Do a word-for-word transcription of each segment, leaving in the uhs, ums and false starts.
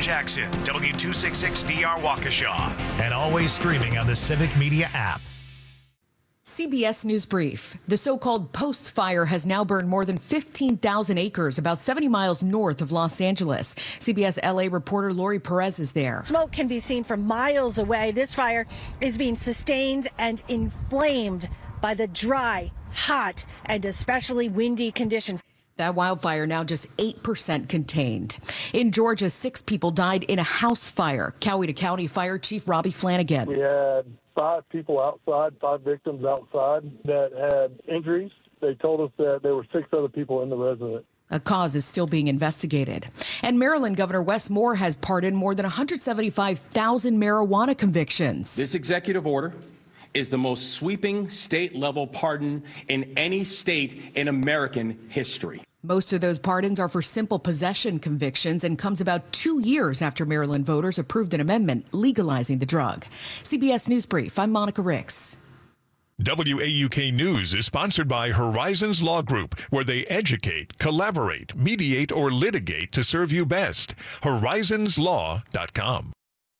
Jackson, W two sixty-six D R Waukesha, and always streaming on the Civic Media app. C B S News Brief. The so-called Post Fire has now burned more than fifteen thousand acres, about seventy miles north of Los Angeles. C B S L A reporter Lori Perez is there. Smoke can be seen from miles away. This fire is being sustained and inflamed by the dry, hot, and especially windy conditions. That wildfire now just eight percent contained. In Georgia, six people died in a house fire. Coweta County Fire Chief Robbie Flanagan. We had five people outside, five victims outside that had injuries. They told us that there were six other people in the residence. A cause is still being investigated. And Maryland Governor Wes Moore has pardoned more than one hundred seventy-five thousand marijuana convictions. This executive order is the most sweeping state-level pardon in any state in American history. Most of those pardons are for simple possession convictions and comes about two years after Maryland voters approved an amendment legalizing the drug. C B S News Brief, I'm Monica Ricks. W A U K News is sponsored by Horizons Law Group, where they educate, collaborate, mediate, or litigate to serve you best. horizons law dot com.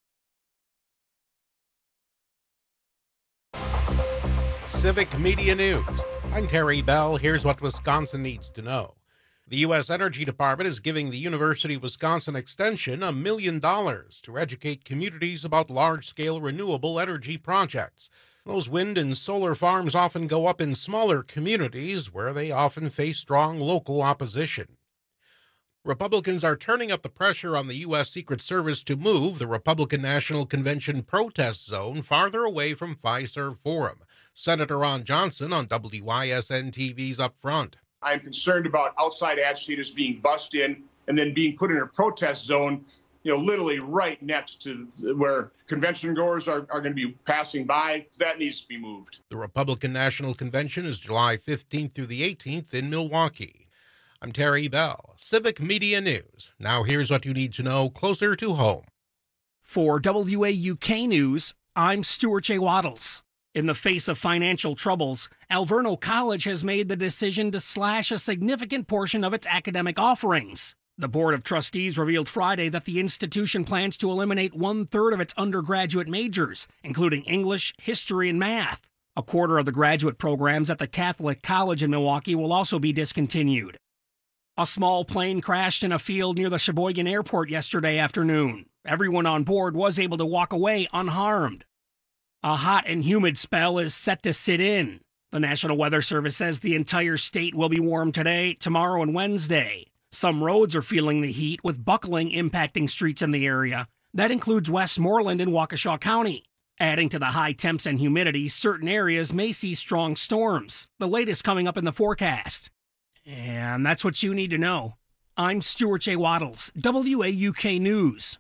Civic Media News. I'm Terry Bell. Here's what Wisconsin needs to know. The U S Energy Department is giving the University of Wisconsin Extension a million dollars to educate communities about large-scale renewable energy projects. Those wind and solar farms often go up in smaller communities where they often face strong local opposition. Republicans are turning up the pressure on the U S Secret Service to move the Republican National Convention protest zone farther away from Fiserv Forum. Senator Ron Johnson on W I S N T V's Up Front. I'm concerned about outside agitators being bussed in and then being put in a protest zone, you know, literally right next to where convention goers are, are going to be passing by. That needs to be moved. The Republican National Convention is July fifteenth through the eighteenth in Milwaukee. I'm Terry Bell, Civic Media News. Now here's what you need to know closer to home. For W A U K News, I'm Stuart J. Waddles. In the face of financial troubles, Alverno College has made the decision to slash a significant portion of its academic offerings. The Board of Trustees revealed Friday that the institution plans to eliminate one-third of its undergraduate majors, including English, history, and math. A quarter of the graduate programs at the Catholic College in Milwaukee will also be discontinued. A small plane crashed in a field near the Sheboygan Airport yesterday afternoon. Everyone on board was able to walk away unharmed. A hot and humid spell is set to sit in. The National Weather Service says the entire state will be warm today, tomorrow, and Wednesday. Some roads are feeling the heat, with buckling impacting streets in the area. That includes Westmoreland and Waukesha County. Adding to the high temps and humidity, certain areas may see strong storms. The latest coming up in the forecast. And that's what you need to know. I'm Stuart J. Waddles, W A U K News.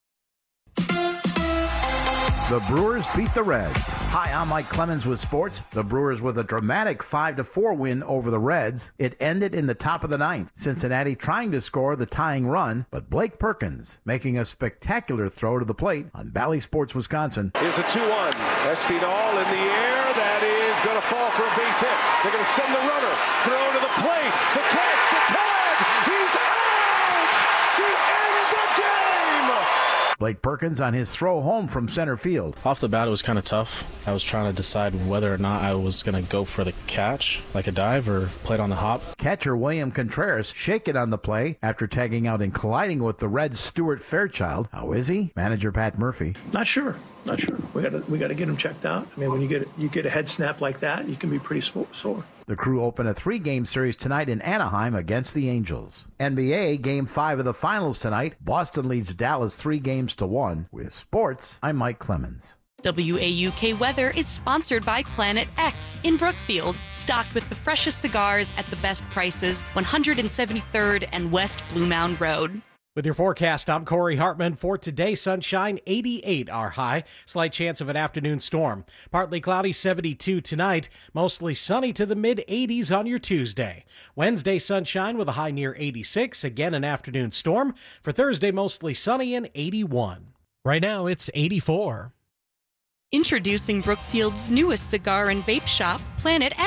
The Brewers beat the Reds. Hi, I'm Mike Clemens with sports. The Brewers with a dramatic five to four win over the Reds. It ended in the top of the ninth. Cincinnati trying to score the tying run, but Blake Perkins making a spectacular throw to the plate on Bally Sports Wisconsin. Here's a two one. Espinal in the air. That is going to fall for a base hit. They're going to send the runner. Throw to the plate. The catch. The tag. He's out to end the game. Blake Perkins on his throw home from center field. Off the bat, it was kind of tough. I was trying to decide whether or not I was going to go for the catch, like a dive, or play it on the hop. Catcher William Contreras shaken on the play after tagging out and colliding with the Reds' Stuart Fairchild. How is he? Manager Pat Murphy. Not sure. Not sure. We got to we got to get him checked out. I mean, when you get you get a head snap like that, you can be pretty sore. The Crew open a three-game series tonight in Anaheim against the Angels. N B A Game five of the Finals tonight. Boston leads Dallas three games to one. With sports, I'm Mike Clemens. W A U K Weather is sponsored by Planet X in Brookfield, stocked with the freshest cigars at the best prices, one hundred seventy-third and West Blue Mound Road. With your forecast, I'm Corey Hartman. For today, sunshine, eighty-eight our high. Slight chance of an afternoon storm. Partly cloudy, seventy-two tonight. Mostly sunny to the mid-eighties on your Tuesday. Wednesday, sunshine with a high near eighty-six. Again, an afternoon storm. For Thursday, mostly sunny and eighty-one. Right now, it's eighty-four. Introducing Brookfield's newest cigar and vape shop, Planet X.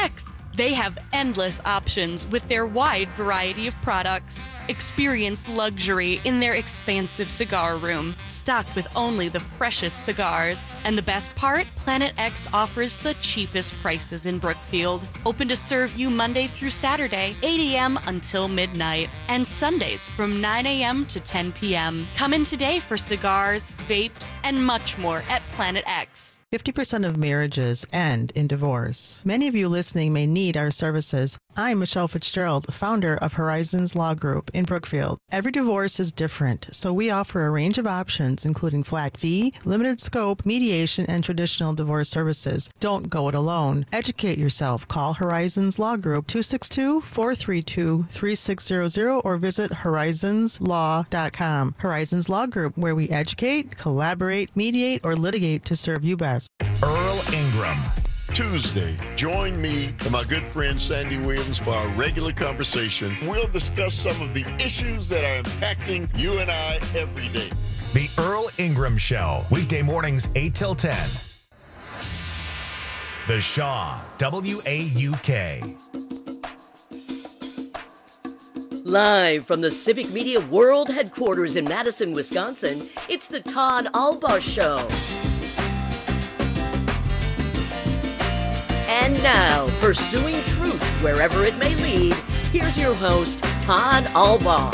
They have endless options with their wide variety of products. Experience luxury in their expansive cigar room, stocked with only the freshest cigars. And the best part? Planet X offers the cheapest prices in Brookfield. Open to serve you Monday through Saturday, eight a.m. until midnight, and Sundays from nine a.m. to ten p.m. Come in today for cigars, vapes, and much more at Planet X. fifty percent of marriages end in divorce. Many of you listening may need our services. I'm Michelle Fitzgerald, founder of Horizons Law Group in Brookfield. Every divorce is different, so we offer a range of options, including flat fee, limited scope, mediation, and traditional divorce services. Don't go it alone. Educate yourself. Call Horizons Law Group two six two, four three two, three six zero zero or visit horizons law dot com. Horizons Law Group, where we educate, collaborate, mediate, or litigate to serve you best. Earl Ingram. Tuesday, join me and my good friend Sandy Williams for our regular conversation. We'll discuss some of the issues that are impacting you and I every day. The Earl Ingram Show, weekday mornings eight till ten. The Shaw, W A U K. Live from the Civic Media World Headquarters in Madison, Wisconsin, it's the Todd Albaugh Show. And now, pursuing truth wherever it may lead, here's your host, Todd Albaugh.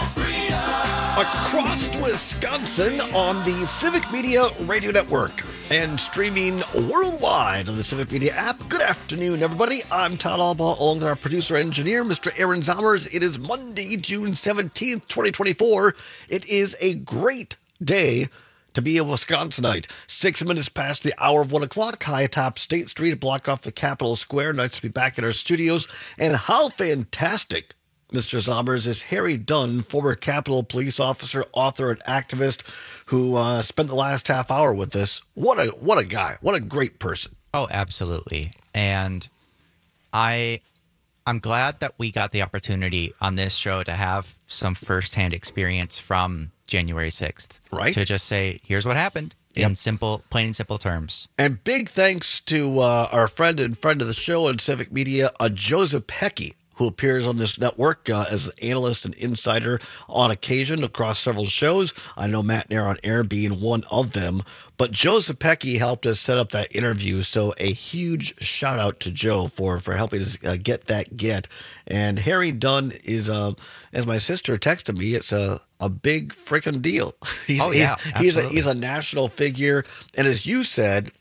Across Wisconsin on the Civic Media Radio Network and streaming worldwide on the Civic Media app. Good afternoon, everybody. I'm Todd Albaugh, along with our producer-engineer, Mister Aaron Zommers. It is Monday, June seventeenth, twenty twenty-four. It is a great day to be a Wisconsinite. Six minutes past the hour of one o'clock, high atop State Street, a block off the Capitol Square. Nice to be back in our studios. And how fantastic, Mister Zommers, is Harry Dunn, former Capitol police officer, author, and activist, who uh, spent the last half hour with us. What a what a guy. What a great person. Oh, absolutely. And I, I'm glad that we got the opportunity on this show to have some firsthand experience from January sixth. Right. To just say, here's what happened in Yep. simple, plain and simple terms. And big thanks to uh, our friend and friend of the show in Civic Media, uh, Joseph Pecky, who appears on this network uh, as an analyst and insider on occasion across several shows. I know Matt Nair on Air being one of them. But Joseph Pecky helped us set up that interview, so a huge shout out to Joe for, for helping us uh, get that get. And Harry Dunn is, uh, as my sister texted me, it's a, a big freaking deal. He's, Oh, yeah, he- he's, a, absolutely. he's a national figure. And as you said,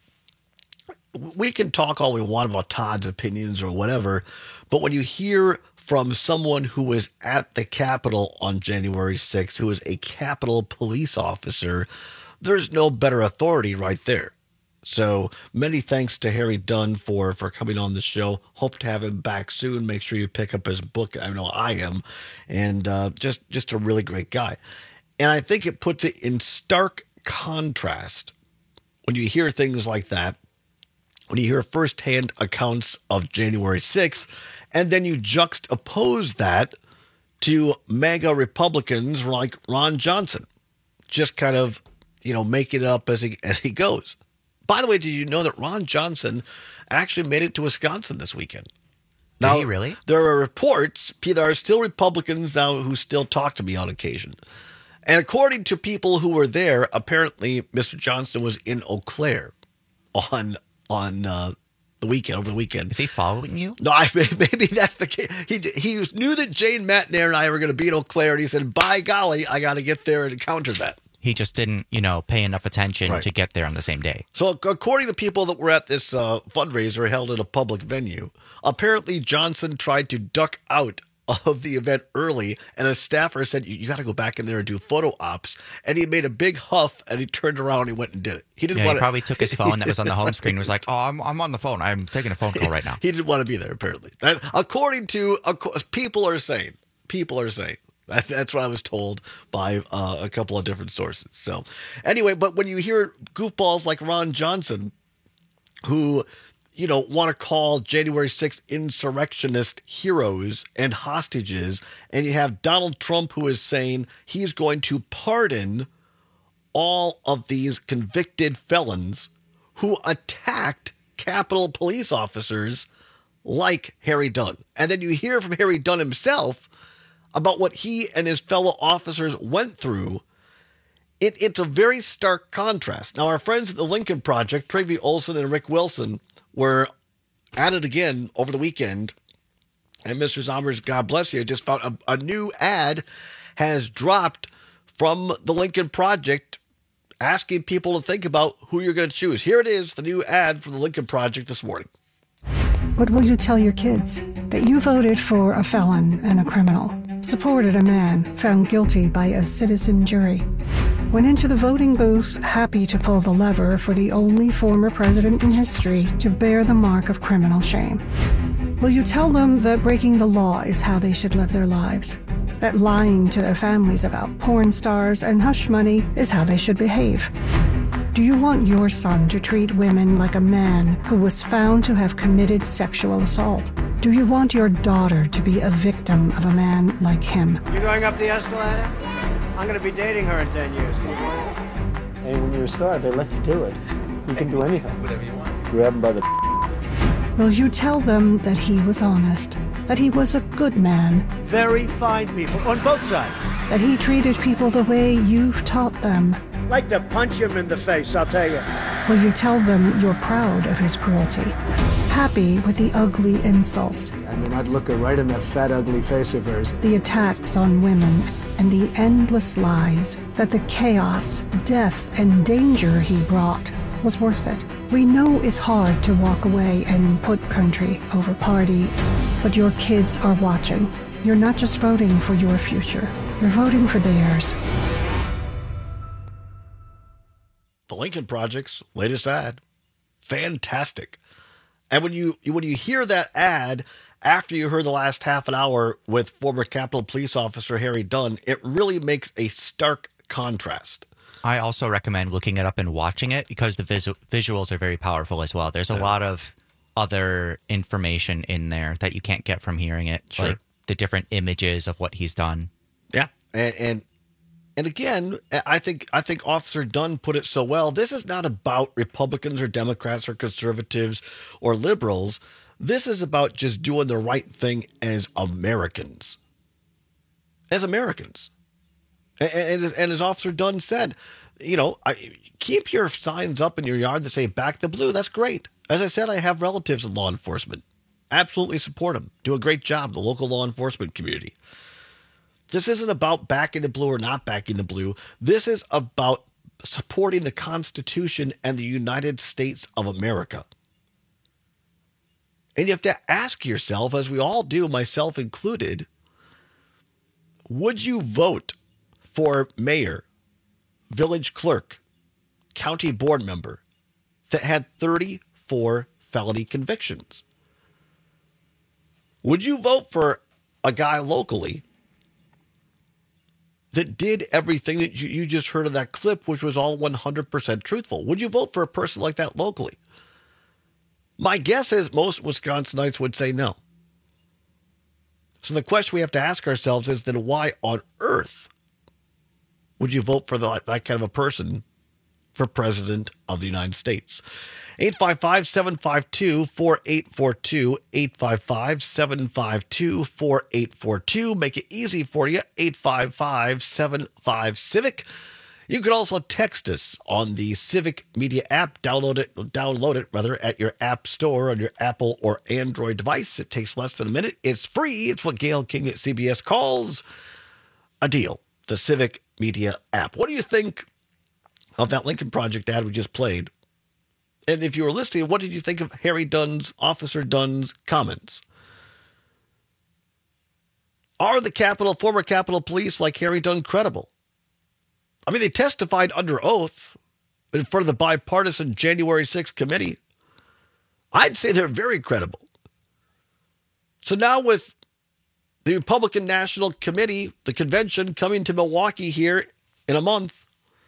we can talk all we want about Todd's opinions or whatever, but when you hear from someone who was at the Capitol on January sixth, who is a Capitol police officer, there's no better authority right there. So many thanks to Harry Dunn for, for coming on the show. Hope to have him back soon. Make sure you pick up his book. I know I am. And uh, just, just a really great guy. And I think it puts it in stark contrast when you hear things like that, when you hear firsthand accounts of January sixth, and then you juxtapose that to MAGA Republicans like Ron Johnson, just kind of, you know, making it up as he as he goes. By the way, did you know that Ron Johnson actually made it to Wisconsin this weekend? Did he really? There are reports, there are still Republicans now who still talk to me on occasion. And according to people who were there, apparently Mister Johnson was in Eau Claire on on uh, the weekend, over the weekend. Is he following you? No, I, maybe that's the case. He, he knew that Jane Matnair and I were going to be in Eau Claire, and he said, by golly, I got to get there and encounter that. He just didn't, you know, pay enough attention Right. to get there on the same day. So according to people that were at this uh, fundraiser held at a public venue, apparently Johnson tried to duck out of the event early, and a staffer said, you, you got to go back in there and do photo ops. And he made a big huff, and he turned around and he went and did it. He didn't Yeah, want he to. probably took his phone that was on the home screen and was like, oh, I'm, I'm on the phone. I'm taking a phone call right now. He didn't want to be there, apparently. That, according to, ac- people are saying, people are saying. That, that's what I was told by uh, a couple of different sources. So anyway, but when you hear goofballs like Ron Johnson, who, you know, want to call January sixth insurrectionist heroes and hostages, and you have Donald Trump who is saying he's going to pardon all of these convicted felons who attacked Capitol police officers like Harry Dunn. And then you hear from Harry Dunn himself about what he and his fellow officers went through. It, it's a very stark contrast. Now, our friends at the Lincoln Project, Trygve Olsen and Rick Wilson, were at it again over the weekend. And Mister Zommers, God bless you, just found a, a new ad has dropped from the Lincoln Project asking people to think about who you're going to choose. Here it is, the new ad from the Lincoln Project this morning. What will you tell your kids? That you voted for a felon and a criminal, supported a man found guilty by a citizen jury, went into the voting booth happy to pull the lever for the only former president in history to bear the mark of criminal shame. Will you tell them that breaking the law is how they should live their lives? That lying to their families about porn stars and hush money is how they should behave? Do you want your son to treat women like a man who was found to have committed sexual assault? Do you want your daughter to be a victim of a man like him? You going up the escalator? I'm going to be dating her in ten years. Can you believe it? And when you're a star, they let you do it. You can do anything. Whatever you want. Grab them by the... Will you tell them that he was honest, that he was a good man? Very fine people on both sides. That he treated people the way you've taught them? Like to punch him in the face, I'll tell you. Will you tell them you're proud of his cruelty? Happy with the ugly insults? I mean, I'd look her right in that fat, ugly face of hers. The attacks on women and the endless lies that the chaos, death, and danger he brought was worth it. We know it's hard to walk away and put country over party, but your kids are watching. You're not just voting for your future, you're voting for theirs. The Lincoln Project's latest ad. Fantastic. And when you when you hear that ad after you heard the last half an hour with former Capitol Police Officer Harry Dunn, it really makes a stark contrast. I also recommend looking it up and watching it because the visu- visuals are very powerful as well. There's a yeah. lot of other information in there that you can't get from hearing it, sure. like the different images of what he's done. Yeah, and, and and again, I think I think Officer Dunn put it so well. This is not about Republicans or Democrats or conservatives or liberals. This is about just doing the right thing as Americans. As Americans. And, and, and as Officer Dunn said, you know, I, keep your signs up in your yard that say back the blue. That's great. As I said, I have relatives in law enforcement. Absolutely support them. Do a great job, the local law enforcement community. This isn't about backing the blue or not backing the blue. This is about supporting the Constitution and the United States of America. And you have to ask yourself, as we all do, myself included, would you vote for mayor, village clerk, county board member that had thirty-four felony convictions? Would you vote for a guy locally that did everything that you, you just heard of that clip, which was all one hundred percent truthful? Would you vote for a person like that locally? My guess is most Wisconsinites would say no. So the question we have to ask ourselves is then why on earth would you vote for the, that kind of a person for president of the United States? eight five five, seven five two, four eight four two, eight five five, seven five two, four eight four two. Make it easy for you, eight five five, seven five, CIVIC. You can also text us on the Civic Media app. Download it, download it rather, at your app store on your Apple or Android device. It takes less than a minute. It's free. It's what Gail King at C B S calls a deal. The Civic Media app. What do you think of that Lincoln Project ad we just played? And if you were listening, what did you think of Harry Dunn's, Officer Dunn's comments? Are the Capitol, former Capitol Police like Harry Dunn credible? I mean, they testified under oath in front of the bipartisan January sixth committee. I'd say they're very credible. So now with the Republican National Committee, the convention coming to Milwaukee here in a month,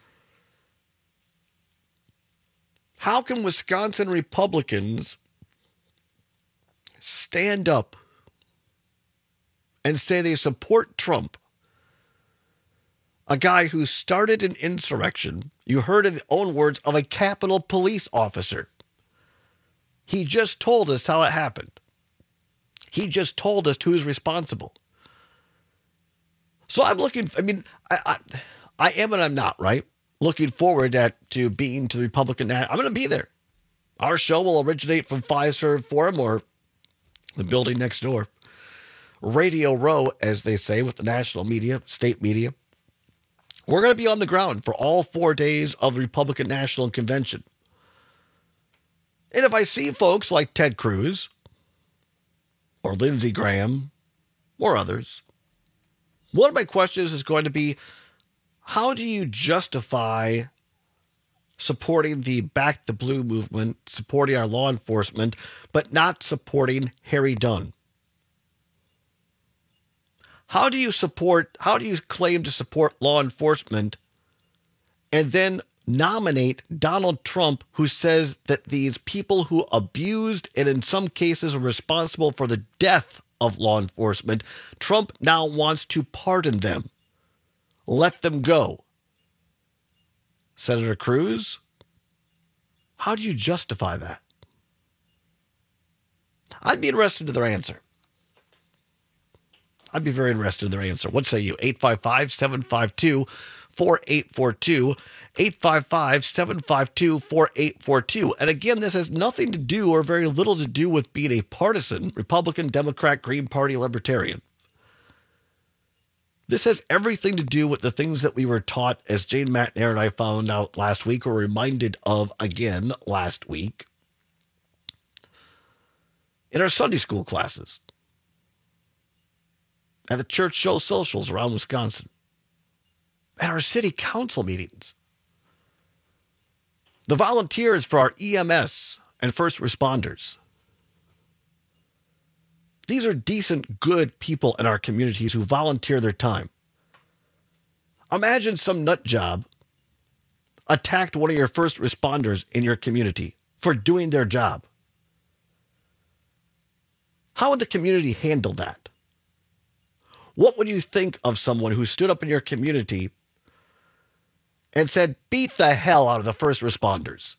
how can Wisconsin Republicans stand up and say they support Trump, a guy who started an insurrection, you heard in the own words, of a Capitol Police officer? He just told us how it happened. He just told us who's responsible. So I'm looking, I mean, I, I, I am and I'm not, right? Looking forward at, to being to the Republican. I'm going to be there. Our show will originate from Fiserv Forum or the building next door. Radio Row, as they say, with the national media, state media. We're going to be on the ground for all four days of the Republican National Convention. And if I see folks like Ted Cruz or Lindsey Graham or others, one of my questions is going to be, how do you justify supporting the Back the Blue movement, supporting our law enforcement, but not supporting Harry Dunn? How do you support, how do you claim to support law enforcement and then nominate Donald Trump, who says that these people who abused and in some cases are responsible for the death of law enforcement, Trump now wants to pardon them, let them go? Senator Cruz, how do you justify that? I'd be interested in their answer. I'd be very interested in their answer. What say you? eight five five, seven five two, four eight four two. eight five five, seven five two, four eight four two. And again, this has nothing to do or very little to do with being a partisan Republican, Democrat, Green Party, Libertarian. This has everything to do with the things that we were taught, as Jane Matnair and I found out last week, or reminded of again last week, in our Sunday school classes, at the church show socials around Wisconsin, at our city council meetings, the volunteers for our E M S and first responders. These are decent, good people in our communities who volunteer their time. Imagine some nut job attacked one of your first responders in your community for doing their job. How would the community handle that? What would you think of someone who stood up in your community and said, beat the hell out of the first responders?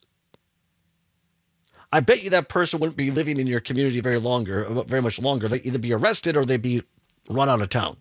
I bet you that person wouldn't be living in your community very longer, very much longer. They'd either be arrested or they'd be run out of town.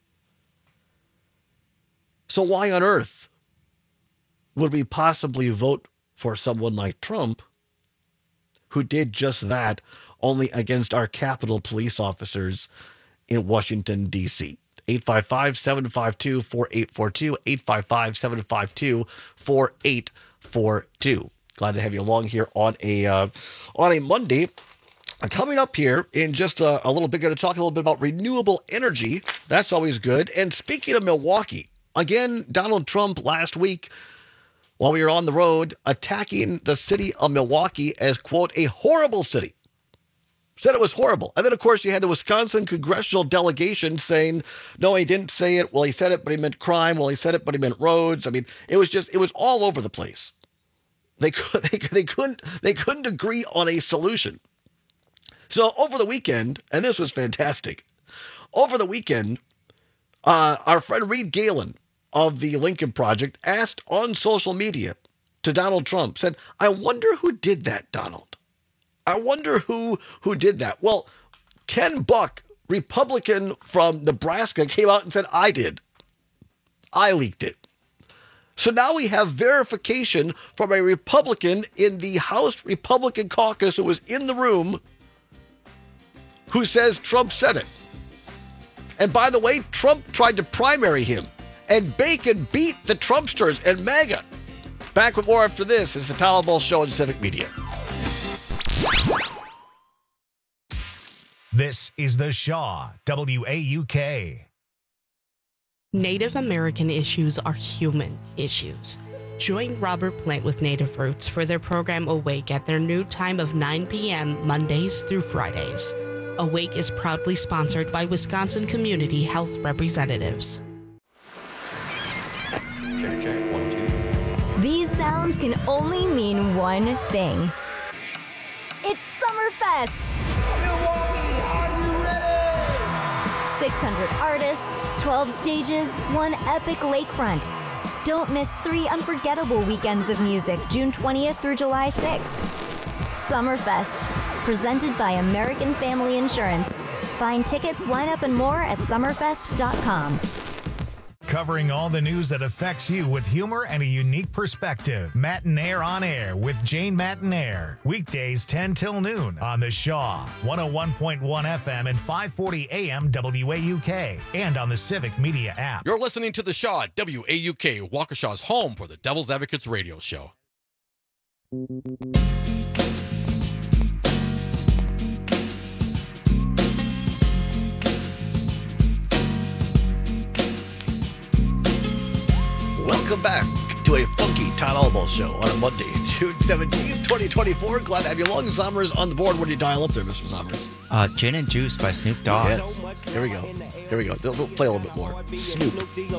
So why on earth would we possibly vote for someone like Trump who did just that, only against our Capitol police officers in Washington, D C? eight five five, seven five two, four eight four two, eight five five, seven five two, four eight four two. Glad to have you along here on a uh, on a Monday. Uh, coming up here in just a, a little bit, going to talk a little bit about renewable energy. That's always good. And speaking of Milwaukee, again, Donald Trump last week, while we were on the road, attacking the city of Milwaukee as, quote, a horrible city. Said it was horrible. And then, of course, you had the Wisconsin congressional delegation saying, no, he didn't say it. Well, he said it, but he meant crime. Well, he said it, but he meant roads. I mean, it was just, it was all over the place. They, could, they, they, couldn't, they couldn't agree on a solution. So over the weekend, and this was fantastic, over the weekend, uh, our friend Reed Galen of the Lincoln Project asked on social media to Donald Trump, said, I wonder who did that, Donald. I wonder who who did that. Well, Ken Buck, Republican from Nebraska, came out and said, I did. I leaked it. So now we have verification from a Republican in the House Republican caucus who was in the room who says Trump said it. And by the way, Trump tried to primary him, and Bacon beat the Trumpsters and MAGA. Back with more after this is the Town Hall Show on Civic Media. This is the Shaw, W A U K. Native American issues are human issues. Join Robert Plant with Native Roots for their program Awake at their new time of nine p.m. Mondays through Fridays. Awake is proudly sponsored by Wisconsin Community Health Representatives. Check, check, one, two. These sounds can only mean one thing. It's Summerfest! Milwaukee, are you ready? six hundred artists, twelve stages, one epic lakefront. Don't miss three unforgettable weekends of music, June twentieth through July sixth. Summerfest, presented by American Family Insurance. Find tickets, lineup, and more at summerfest dot com. Covering all the news that affects you with humor and a unique perspective. Matinaire on Air with Jane Matinaire. Weekdays ten till noon on The Shaw, one oh one point one F M and five forty A M W A U K, and on the Civic Media app. You're listening to The Shaw at W A U K, Waukesha's home for the Devil's Advocates radio show. Welcome back to a funky Todd Albo show on a Monday, June seventeenth, twenty twenty-four. Glad to have you along. Zommers on the board. What do you dial up there, Mister Zommers? Uh, Gin and Juice by Snoop Dogg. Yes. Here we go. Here we go. They'll, they'll play a little bit more. Snoop.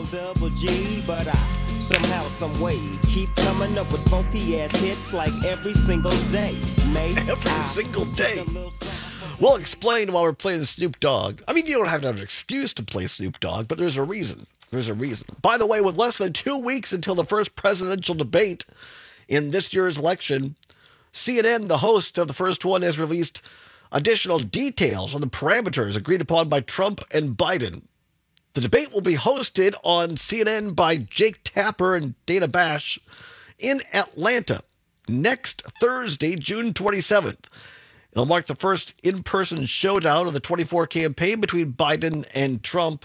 But I somehow, some way, keep coming up with funky ass hits like every single day. Mate, every single day. We'll explain while we're playing Snoop Dogg. I mean, you don't have to have an excuse to play Snoop Dogg, but there's a reason. There's a reason. By the way, with less than two weeks until the first presidential debate in this year's election, C N N, the host of the first one, has released additional details on the parameters agreed upon by Trump and Biden. The debate will be hosted on C N N by Jake Tapper and Dana Bash in Atlanta next Thursday, June twenty-seventh. It'll mark the first in-person showdown of the twenty-four campaign between Biden and Trump.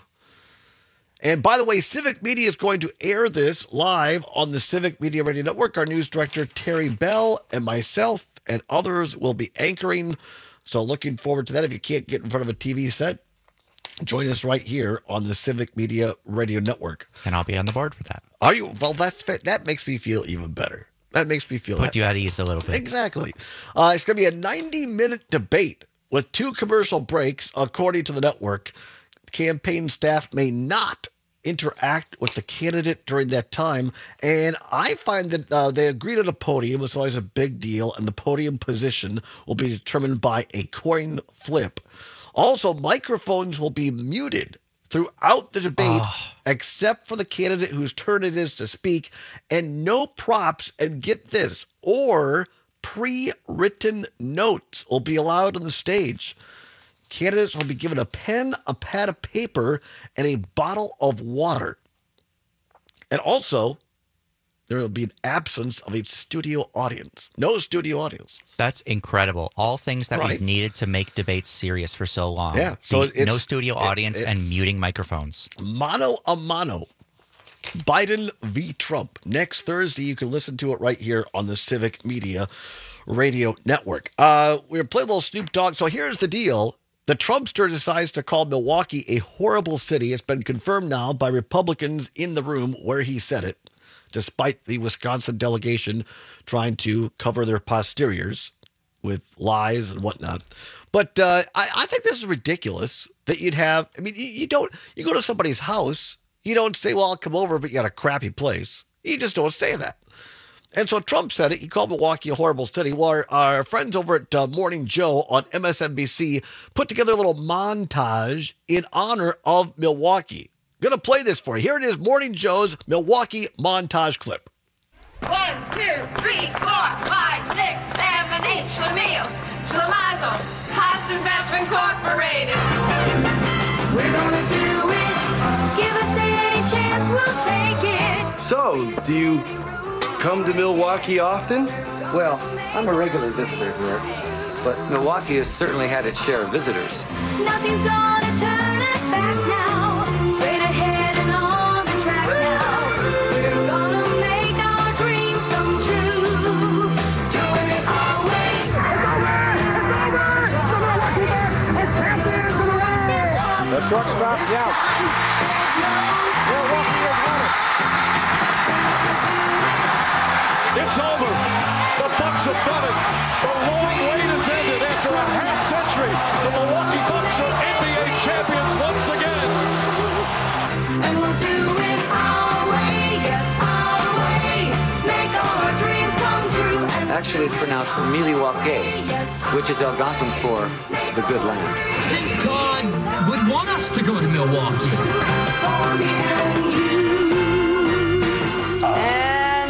And by the way, Civic Media is going to air this live on the Civic Media Radio Network. Our news director, Terry Bell, and myself and others will be anchoring. So looking forward to that. If you can't get in front of a T V set, join us right here on the Civic Media Radio Network. And I'll be on the board for that. Are you? Well, that's that makes me feel even better. That makes me feel... Put happy. you at ease a little bit. Exactly. Uh, it's going to be a ninety-minute debate with two commercial breaks, according to the network. Campaign staff may not interact with the candidate during that time. And I find that uh, they agreed on a podium. It's always a big deal. And the podium position will be determined by a coin flip. Also, microphones will be muted throughout the debate, oh. except for the candidate whose turn it is to speak. And no props, and get this, or pre-written notes will be allowed on the stage. Candidates will be given a pen, a pad of paper, and a bottle of water. And also, there will be an absence of a studio audience. No studio audience. That's incredible. All things that right. we've needed to make debates serious for so long. Yeah. So the, no studio audience it, and muting microphones. Mano a mano. Biden v. Trump. Next Thursday, you can listen to it right here on the Civic Media Radio Network. Uh, we're playing a little Snoop Dogg. So here's the deal. The Trumpster decides to call Milwaukee a horrible city. It's been confirmed now by Republicans in the room where he said it, despite the Wisconsin delegation trying to cover their posteriors with lies and whatnot. But uh, I, I think this is ridiculous that you'd have, I mean, you, you don't, you go to somebody's house, you don't say, well, I'll come over, but you got a crappy place. You just don't say that. And so Trump said it. He called Milwaukee a horrible city. Well, our, our friends over at uh, Morning Joe on M S N B C put together a little montage in honor of Milwaukee. Going to play this for you. Here it is, Morning Joe's Milwaukee montage clip. One, two, three, four, five, six, seven, eight. Schlemiel, Schlemazel, Hasenpfeffer Incorporated. We're gonna do it. Give us any chance, we'll take it. So, do you come to Milwaukee often? Well, I'm a regular visitor here, but Milwaukee has certainly had its share of visitors. Nothing's gonna turn us back now. Straight ahead and on the track now. We're gonna make our dreams come true. Doing it our way. It's over! It's over! The Milwaukee Bucks are champions of the world! The truck stops out. Milwaukee has won it. It's over. The Bucks have done it. The long wait has ended after a half century. The Milwaukee Bucks are N B A champions once again. And we'll do it our way, yes, our way. Make our dreams come true. Actually, it's pronounced Milwaukee, which is Algonquin for the good land. I think God would want us to go to Milwaukee. And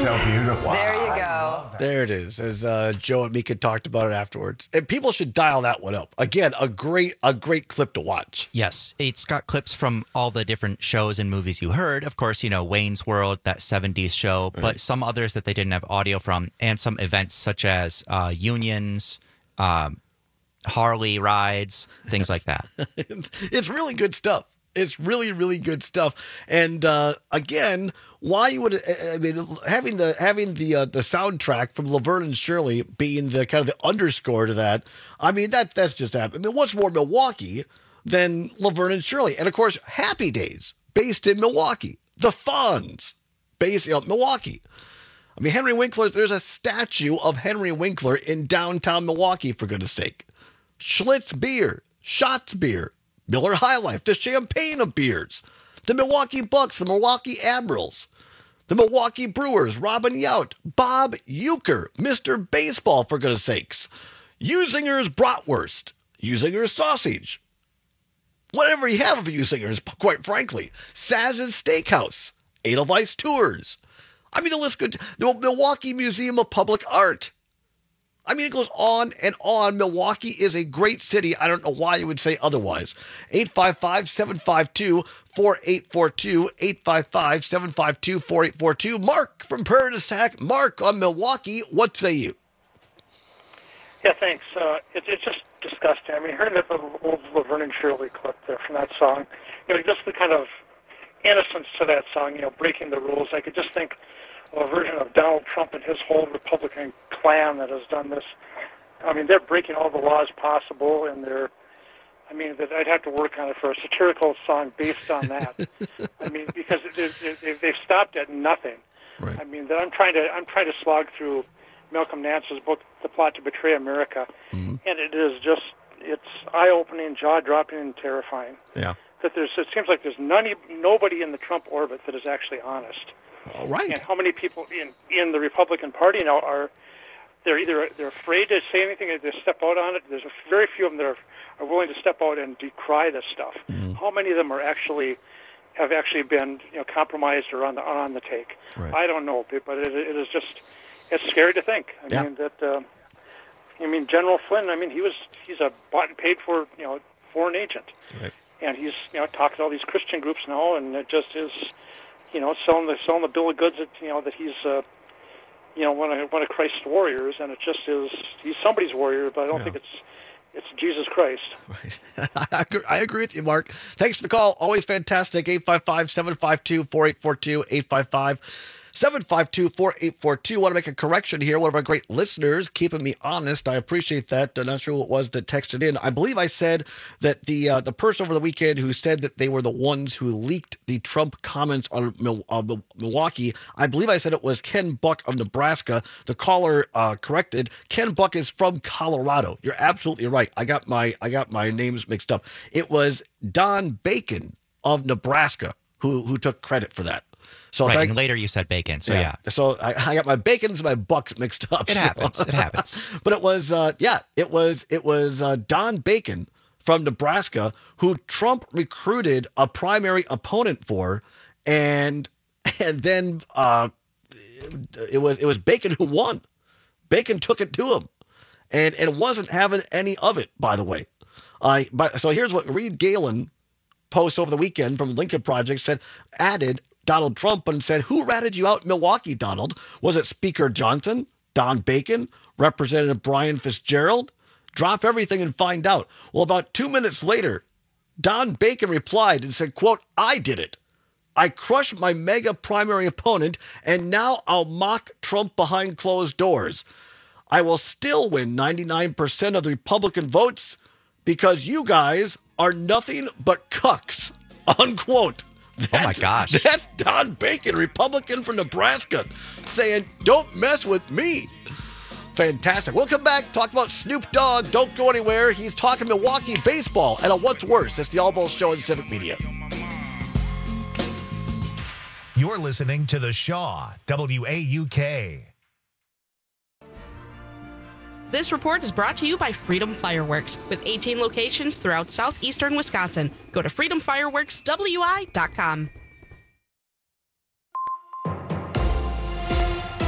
so beautiful. There you go. There it is, as uh, Joe and Mika talked about it afterwards. And people should dial that one up. Again, a great a great clip to watch. Yes, it's got clips from all the different shows and movies you heard. Of course, you know, Wayne's World, that seventies show, Right. but some others that they didn't have audio from, and some events such as uh, unions, um, Harley rides, things like that. It's really good stuff. It's really, really good stuff. And uh, again, why you would I mean having the having the uh, the soundtrack from Laverne and Shirley being the kind of the underscore to that. I mean that that's just happened. I mean, what's more Milwaukee than Laverne and Shirley? And of course, Happy Days, based in Milwaukee. The Fonz, based in Milwaukee. I mean, Henry Winkler. There's a statue of Henry Winkler in downtown Milwaukee, for goodness sake. Schlitz beer, Schatz beer, Miller High Life, the champagne of beers, the Milwaukee Bucks, the Milwaukee Admirals, the Milwaukee Brewers, Robin Yount, Bob Euchre, Mister Baseball, for goodness sakes, Usinger's Bratwurst, Usinger's Sausage, whatever you have of Usinger's, quite frankly, Saz's Steakhouse, Edelweiss Tours. I mean, the list goes, the Milwaukee Museum of Public Art. I mean, it goes on and on. Milwaukee is a great city. I don't know why you would say otherwise. eight five five, seven five two, four eight four two, eight five five, seven five two, four eight four two. Mark from Prairie du Sac. Mark on Milwaukee. What say you? Yeah, thanks. Uh, it, it's just disgusting. I mean, hearing the old Laverne and Shirley clip there from that song, you know, just the kind of innocence to that song, you know, breaking the rules. I could just think of a version of Donald Trump and his whole Republican clan that has done this. I mean, they're breaking all the laws possible, and they're, I mean, that I'd have to work on it for a satirical song based on that. I mean, because it, it, they've stopped at nothing. Right. I mean, that I'm trying to, I'm trying to slog through Malcolm Nance's book, The Plot to Betray America, mm-hmm. and it is just, it's eye-opening, jaw-dropping, and terrifying. Yeah. That there's, it seems like there's none, nobody in the Trump orbit that is actually honest. All right. And how many people in, in the Republican Party now are, they're either they're afraid to say anything or they step out on it. There's a, very few of them that are, are willing to step out and decry this stuff. Mm-hmm. How many of them are actually, have actually been, you know, compromised or on the, on the take? Right. I don't know, but it, it is just, it's scary to think. I Yeah. mean, that, uh, I mean, General Flynn, I mean, he was, he's a bought and paid for, you know, foreign agent. Right. And he's, you know, talking to all these Christian groups now, and it just is, you know, selling the selling the bill of goods that, you know, that he's, uh, you know, one of one of Christ's warriors, and it just is, he's somebody's warrior, but I don't Yeah. think it's it's Jesus Christ. I agree- I agree with you, Mark. Thanks for the call. Always fantastic. eight five five, seven five two, four eight four two, eight five five, seven five two, four eight four two. Want to make a correction here. One of our great listeners keeping me honest. I appreciate that. I'm not sure who it was that texted in. I believe I said that the uh, the person over the weekend who said that they were the ones who leaked the Trump comments on Mil- uh, Mil- Milwaukee, I believe I said it was Ken Buck of Nebraska. The caller uh, corrected. Ken Buck is from Colorado. You're absolutely right. I got my I got my names mixed up. It was Don Bacon of Nebraska who who took credit for that. So right, thank, and later you said bacon, so yeah. So I, I got my bacons and my bucks mixed up. It so. happens. It happens. But it was, uh, yeah, it was, it was uh, Don Bacon from Nebraska who Trump recruited a primary opponent for, and and then uh, it was it was Bacon who won. Bacon took it to him, and and wasn't having any of it, by the way. Uh, but so here's what Reed Galen post over the weekend from Lincoln Project said, added Donald Trump and said, who ratted you out in Milwaukee, Donald? Was it Speaker Johnson, Don Bacon, Representative Brian Fitzgerald? Drop everything and find out. Well, about two minutes later, Don Bacon replied and said, quote, I did it. I crushed my mega primary opponent, and now I'll mock Trump behind closed doors. I will still win ninety-nine percent of the Republican votes because you guys are nothing but cucks, unquote. That's, oh my gosh. That's Don Bacon, Republican from Nebraska, saying, don't mess with me. Fantastic. We'll come back, talk about Snoop Dogg. Don't go anywhere. He's talking Milwaukee baseball. And on What's Worse, it's the All Balls Show in Civic Media. You're listening to The Shaw, W A U K. This report is brought to you by Freedom Fireworks, with eighteen locations throughout southeastern Wisconsin. Go to freedom fireworks w i dot com.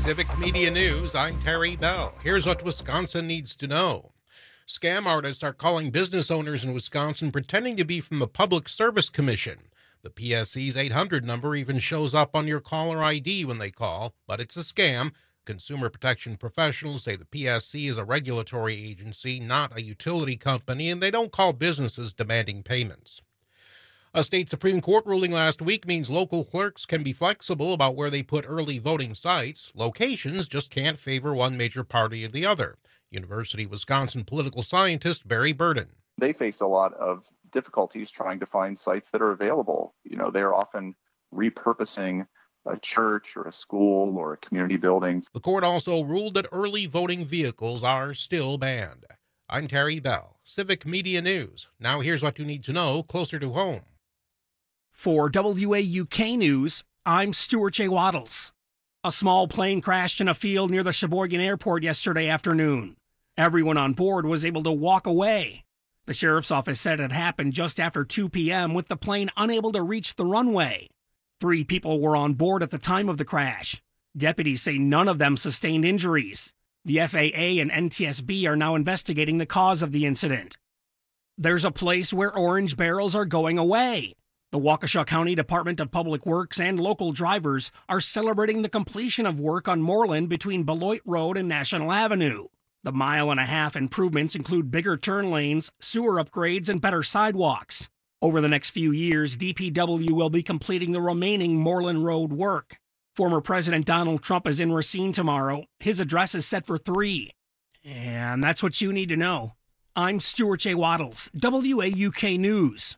Civic Media News, I'm Terry Bell. Here's what Wisconsin needs to know. Scam artists are calling business owners in Wisconsin pretending to be from the Public Service Commission. The P S C's eight hundred number even shows up on your caller I D when they call, but it's a scam. Consumer protection professionals say the P S C is a regulatory agency, not a utility company, and they don't call businesses demanding payments. A state Supreme Court ruling last week means local clerks can be flexible about where they put early voting sites. Locations just can't favor one major party or the other. University of Wisconsin political scientist Barry Burden. They face a lot of difficulties trying to find sites that are available. You know, they're often repurposing a church or a school or a community building. The court also ruled that early voting vehicles are still banned. I'm Terry Bell, Civic Media News. Now here's what you need to know closer to home. For W A U K News, I'm Stuart J. Waddles. A small plane crashed in a field near the Sheboygan Airport yesterday afternoon. Everyone on board was able to walk away. The sheriff's office said it happened just after two p.m. with the plane unable to reach the runway. Three people were on board at the time of the crash. Deputies say none of them sustained injuries. The F A A and N T S B are now investigating the cause of the incident. There's a place where orange barrels are going away. The Waukesha County Department of Public Works and local drivers are celebrating the completion of work on Moreland between Beloit Road and National Avenue. The mile and a half improvements include bigger turn lanes, sewer upgrades, and better sidewalks. Over the next few years, D P W will be completing the remaining Moreland Road work. Former President Donald Trump is in Racine tomorrow. His address is set for three. And that's what you need to know. I'm Stuart J. Waddles, W A U K News.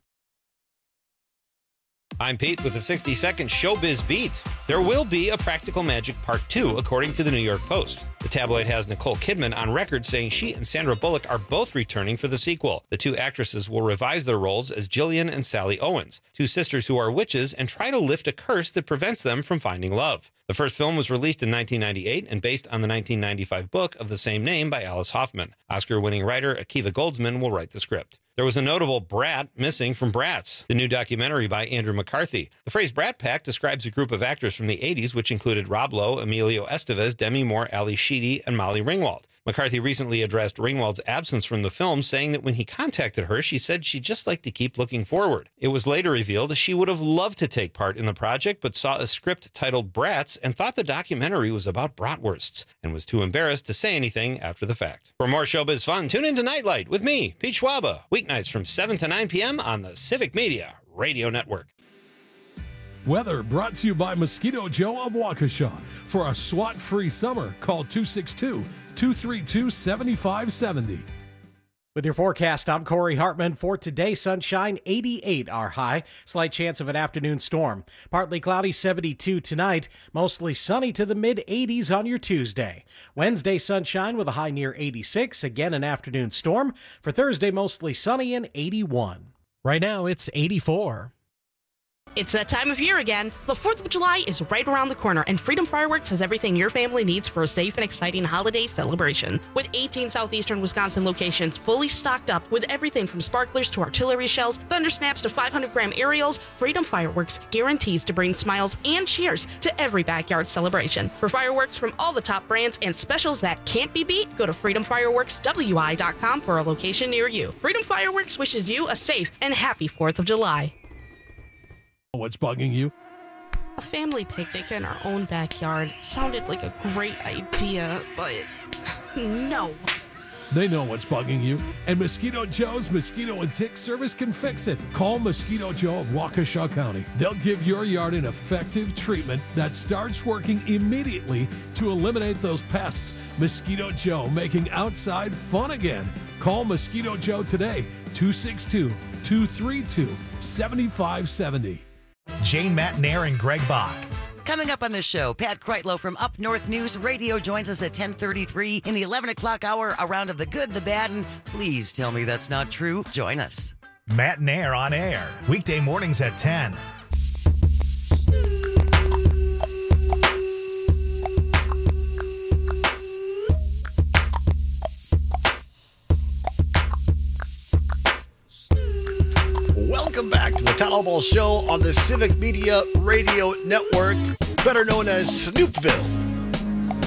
I'm Pete with the sixty second Showbiz Beat. There will be a Practical Magic Part two, according to the New York Post. The tabloid has Nicole Kidman on record saying she and Sandra Bullock are both returning for the sequel. The two actresses will revise their roles as Jillian and Sally Owens, two sisters who are witches and try to lift a curse that prevents them from finding love. The first film was released in nineteen ninety-eight and based on the nineteen ninety-five book of the same name by Alice Hoffman. Oscar-winning writer Akiva Goldsman will write the script. There was a notable brat missing from Bratz, the new documentary by Andrew McCarthy. The phrase Brat Pack describes a group of actors from the eighties, which included Rob Lowe, Emilio Estevez, Demi Moore, Ali Sheedy, and Molly Ringwald. McCarthy recently addressed Ringwald's absence from the film, saying that when he contacted her, she said she'd just like to keep looking forward. It was later revealed she would have loved to take part in the project, but saw a script titled Brats and thought the documentary was about bratwursts, and was too embarrassed to say anything after the fact. For more showbiz fun, tune into Nightlight with me, Pete Schwaba, weeknights from seven to nine p.m. on the Civic Media Radio Network. Weather brought to you by Mosquito Joe of Waukesha. For a SWAT-free summer, call two six two, two three two, seven five seven zero. With your forecast, I'm Corey Hartman. For today, sunshine, eighty-eight our high. Slight chance of an afternoon storm. Partly cloudy, seventy-two tonight. Mostly sunny to the mid eighties on your Tuesday. Wednesday, sunshine with a high near eighty-six. Again, an afternoon storm. For Thursday, mostly sunny and eighty-one. Right now, it's eighty-four. It's that time of year again. The fourth of July is right around the corner, and Freedom Fireworks has everything your family needs for a safe and exciting holiday celebration. With eighteen southeastern Wisconsin locations fully stocked up with everything from sparklers to artillery shells, thunder snaps to five hundred gram aerials, Freedom Fireworks guarantees to bring smiles and cheers to every backyard celebration. For fireworks from all the top brands and specials that can't be beat, go to freedom fireworks w i dot com for a location near you. Freedom Fireworks wishes you a safe and happy fourth of July. What's bugging you? A family picnic in our own backyard sounded like a great idea, but no. They know what's bugging you, and Mosquito Joe's Mosquito and Tick Service can fix it. Call Mosquito Joe of Waukesha County. They'll give your yard an effective treatment that starts working immediately to eliminate those pests. Mosquito Joe, making outside fun again. Call Mosquito Joe today, two six two, two three two, seven five seven zero. Jane Matnair and Greg Bach. Coming up on the show, Pat Kreitlow from Up North News Radio joins us at ten thirty-three in the eleven o'clock hour, a round of the good, the bad, and please tell me that's not true. Join us. Matnair on air, weekday mornings at ten. Welcome back to the Town Hall Ball Show on the Civic Media Radio Network, better known as Snoopville.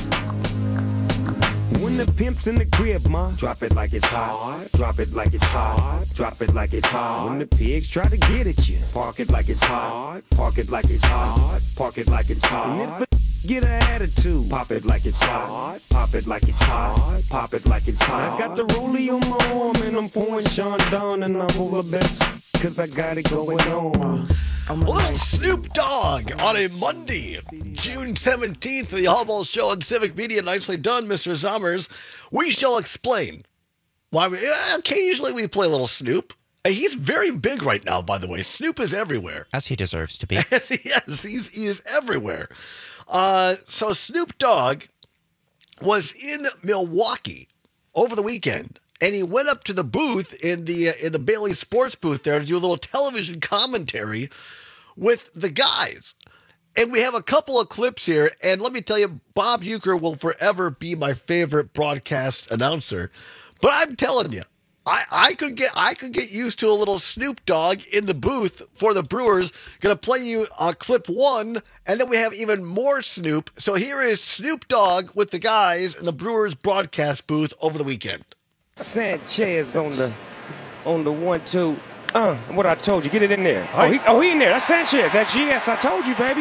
and the pimps in the crib, ma. Drop it like it's hot. Drop it like it's hot. Drop it like it's hot. When the pigs try to get at you, park it like it's hot. Park it like it's hot. Park it like it's hot. And if a get an attitude, pop it like it's hot. Pop it like it's hot. Pop it like it's hot. I got the rollie on my arm and I'm pouring Sean down and I'm over best cause I got it going on. A little Snoop Dogg on a Monday, June seventeenth, the Hallball Show on Civic Media. Nicely done, Mister Summers. We shall explain why we, occasionally we play a little Snoop. And he's very big right now, by the way. Snoop is everywhere. As he deserves to be. Yes, he's, he is everywhere. Uh, so Snoop Dogg was in Milwaukee over the weekend. And he went up to the booth in the uh, in the Bailey Sports booth there to do a little television commentary with the guys. And we have a couple of clips here. And let me tell you, Bob Uecker will forever be my favorite broadcast announcer. But I'm telling you, I, I could get I could get used to a little Snoop Dogg in the booth for the Brewers. Gonna play you uh, clip one, and then we have even more Snoop. So here is Snoop Dogg with the guys in the Brewers broadcast booth over the weekend. Sanchez on the on the one two. Uh, what I told you, get it in there. Oh, he, oh, he in there. That's Sanchez. That's G S. I told you, baby.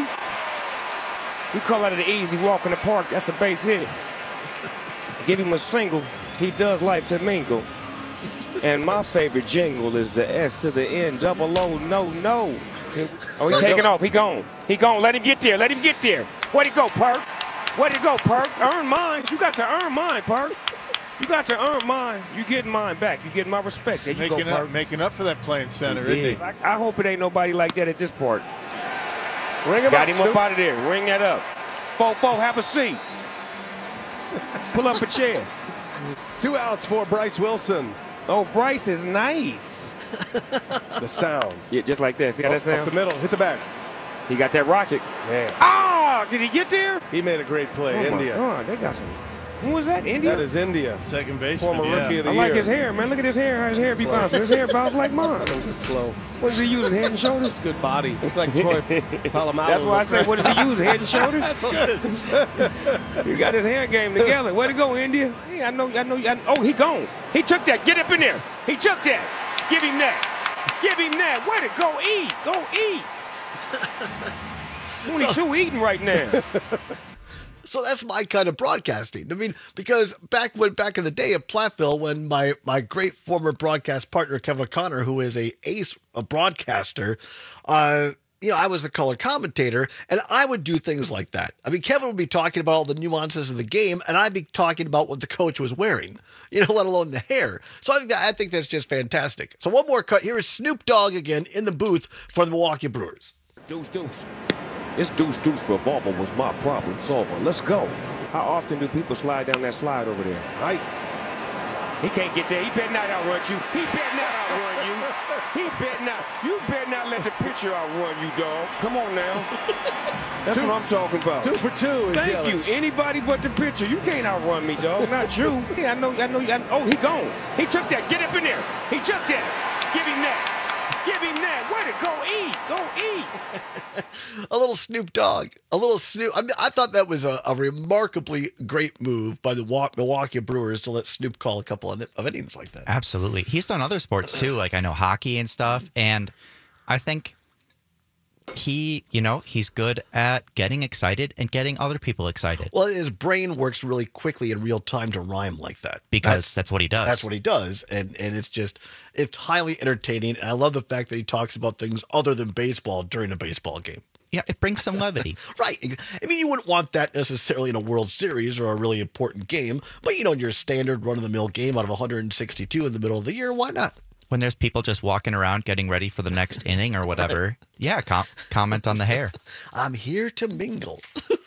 We call that an easy walk in the park. That's a base hit. Give him a single. He does like to mingle. And my favorite jingle is the S to the N, double O, no, no. Oh, he's taking off. He gone. He gone. Let him get there. Let him get there. Where'd he go, Perk? Where'd he go, Perk? Earn mine. You got to earn mine, Perk. You got to earn mine. You getting mine back. You getting my respect. There you making go, up, Perk. Making up for that playing center, isn't he? I, I hope it ain't nobody like that at this part. Ring him got up, him Snoop. Up out of there. Ring that up. Fofo, have a seat. Pull up a chair. Two outs for Bryce Wilson. Oh, Bryce is nice. The sound. Yeah, just like that. See how up, that sound? Up the middle. Hit the back. He got that rocket. Man. Ah, did he get there? He made a great play. Oh India. Oh, they got some. Who was that? India? That is India. Second baseman. Former yeah. rookie of the I year. like his hair, man. Look at his hair. How his hair be bouncing. His hair bounce like mine. Good flow. What does he use? Head and shoulders? It's good body. It's like Troy Polamalu. That's why I say, what does he use? Head and shoulders? That's good. He got his hair game together. Way to go, India. Hey, I know, I know. I, oh, he gone. He took that. Get up in there. He took that. Give him that. Give him that. Way to go eat. Go eat. twenty-two eating right now. So that's my kind of broadcasting. I mean, because back when back in the day at Platteville, when my my great former broadcast partner Kevin O'Connor, who is a ace a broadcaster, uh, you know, I was the color commentator, and I would do things like that. I mean, Kevin would be talking about all the nuances of the game, and I'd be talking about what the coach was wearing, you know, let alone the hair. So I think that, I think that's just fantastic. So one more cut. Here is Snoop Dogg again in the booth for the Milwaukee Brewers. Deuce, deuce. This deuce, deuce revolver was my problem solver. Let's go. How often do people slide down that slide over there? Right? He can't get there. He better not outrun you. He better not outrun you. He better not. You better not let the pitcher outrun you, dog. Come on now. That's two, what I'm talking about. Two for two. Thank jealous. you. Anybody but the pitcher. You can't outrun me, dog. Not you. Yeah, I know. I know. I, oh, he gone. He took that. Get up in there. He took that. Give him that. Give him that. Way to go eat. Go eat. A little Snoop Dogg. A little Snoop. I mean, I thought that was a, a remarkably great move by the Milwaukee Brewers to let Snoop call a couple of, of innings like that. Absolutely. He's done other sports too, like I know hockey and stuff. And I think he, you know, he's good at getting excited and getting other people excited. Well, his brain works really quickly in real time to rhyme like that. Because that's, that's what he does. That's what he does. And and it's just, it's highly entertaining. And I love the fact that he talks about things other than baseball during a baseball game. Yeah, it brings some levity. Right. I mean, you wouldn't want that necessarily in a World Series or a really important game. But, you know, in your standard run-of-the-mill game out of one hundred sixty-two in the middle of the year, why not? When there's people just walking around getting ready for the next inning or whatever, right. yeah, com- comment on the hair. I'm here to mingle.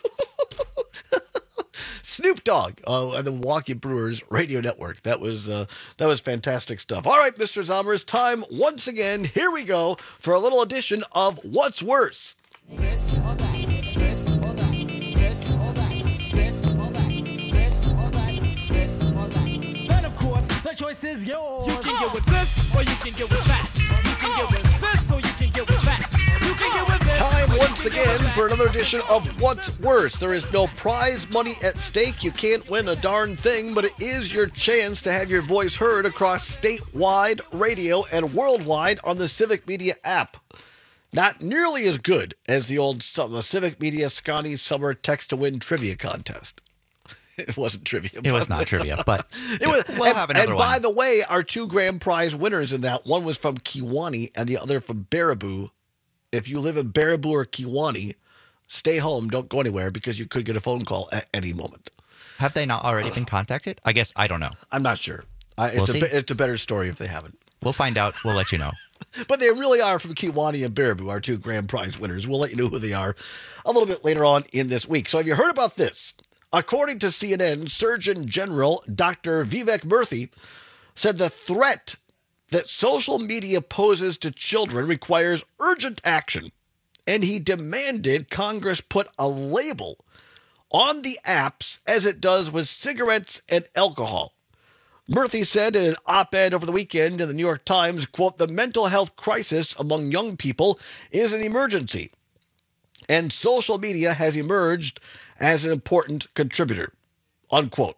Snoop Dogg uh, and the Milwaukee Brewers Radio Network. That was uh, that was fantastic stuff. All right, Mister Zommers, time once again. Here we go for a little edition of What's Worse. This or that, this or that, this or that, this or that, this or that, this or that. Then of course, the choice is yours. You can get with this or you can get with that. You can get with this or you can get with that. You can get with this. Time once once again for another edition of What's Worse. There is no prize money at stake. You can't win a darn thing, but it is your chance to have your voice heard across statewide radio and worldwide on the Civic Media app. Not nearly as good as the old the Civic Media Scotty Summer Text to Win trivia contest. It wasn't trivia. It was not trivia, but it was. we'll and, have another and one. by the way, our two grand prize winners in that, one was from Kewanee and the other from Baraboo. If you live in Baraboo or Kewanee, stay home. Don't go anywhere because you could get a phone call at any moment. Have they not already been contacted? I guess I don't know. I'm not sure. Uh, We'll it's, see. a, be- it's a better story if they haven't. We'll find out. We'll let you know. But they really are from Kewanee and Baraboo, our two grand prize winners. We'll let you know who they are a little bit later on in this week. So have you heard about this? According to C N N, Surgeon General Doctor Vivek Murthy said the threat that social media poses to children requires urgent action, and he demanded Congress put a label on the apps as it does with cigarettes and alcohol. Murthy said in an op-ed over the weekend in the New York Times, quote, "The mental health crisis among young people is an emergency, and social media has emerged as an important contributor," unquote.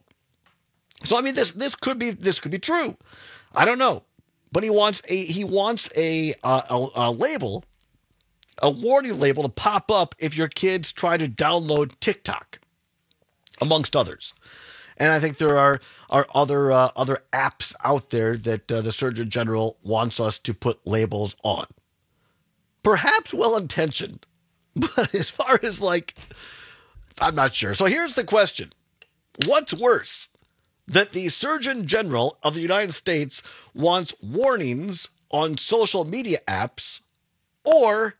So I mean, this this could be this could be true. I don't know, but he wants a he wants a uh, a, a label, a warning label to pop up if your kids try to download TikTok, amongst others. And I think there are are other uh, other apps out there that uh, the Surgeon General wants us to put labels on. Perhaps well-intentioned, but as far as like, I'm not sure. So here's the question. What's worse, that the Surgeon General of the United States wants warnings on social media apps, or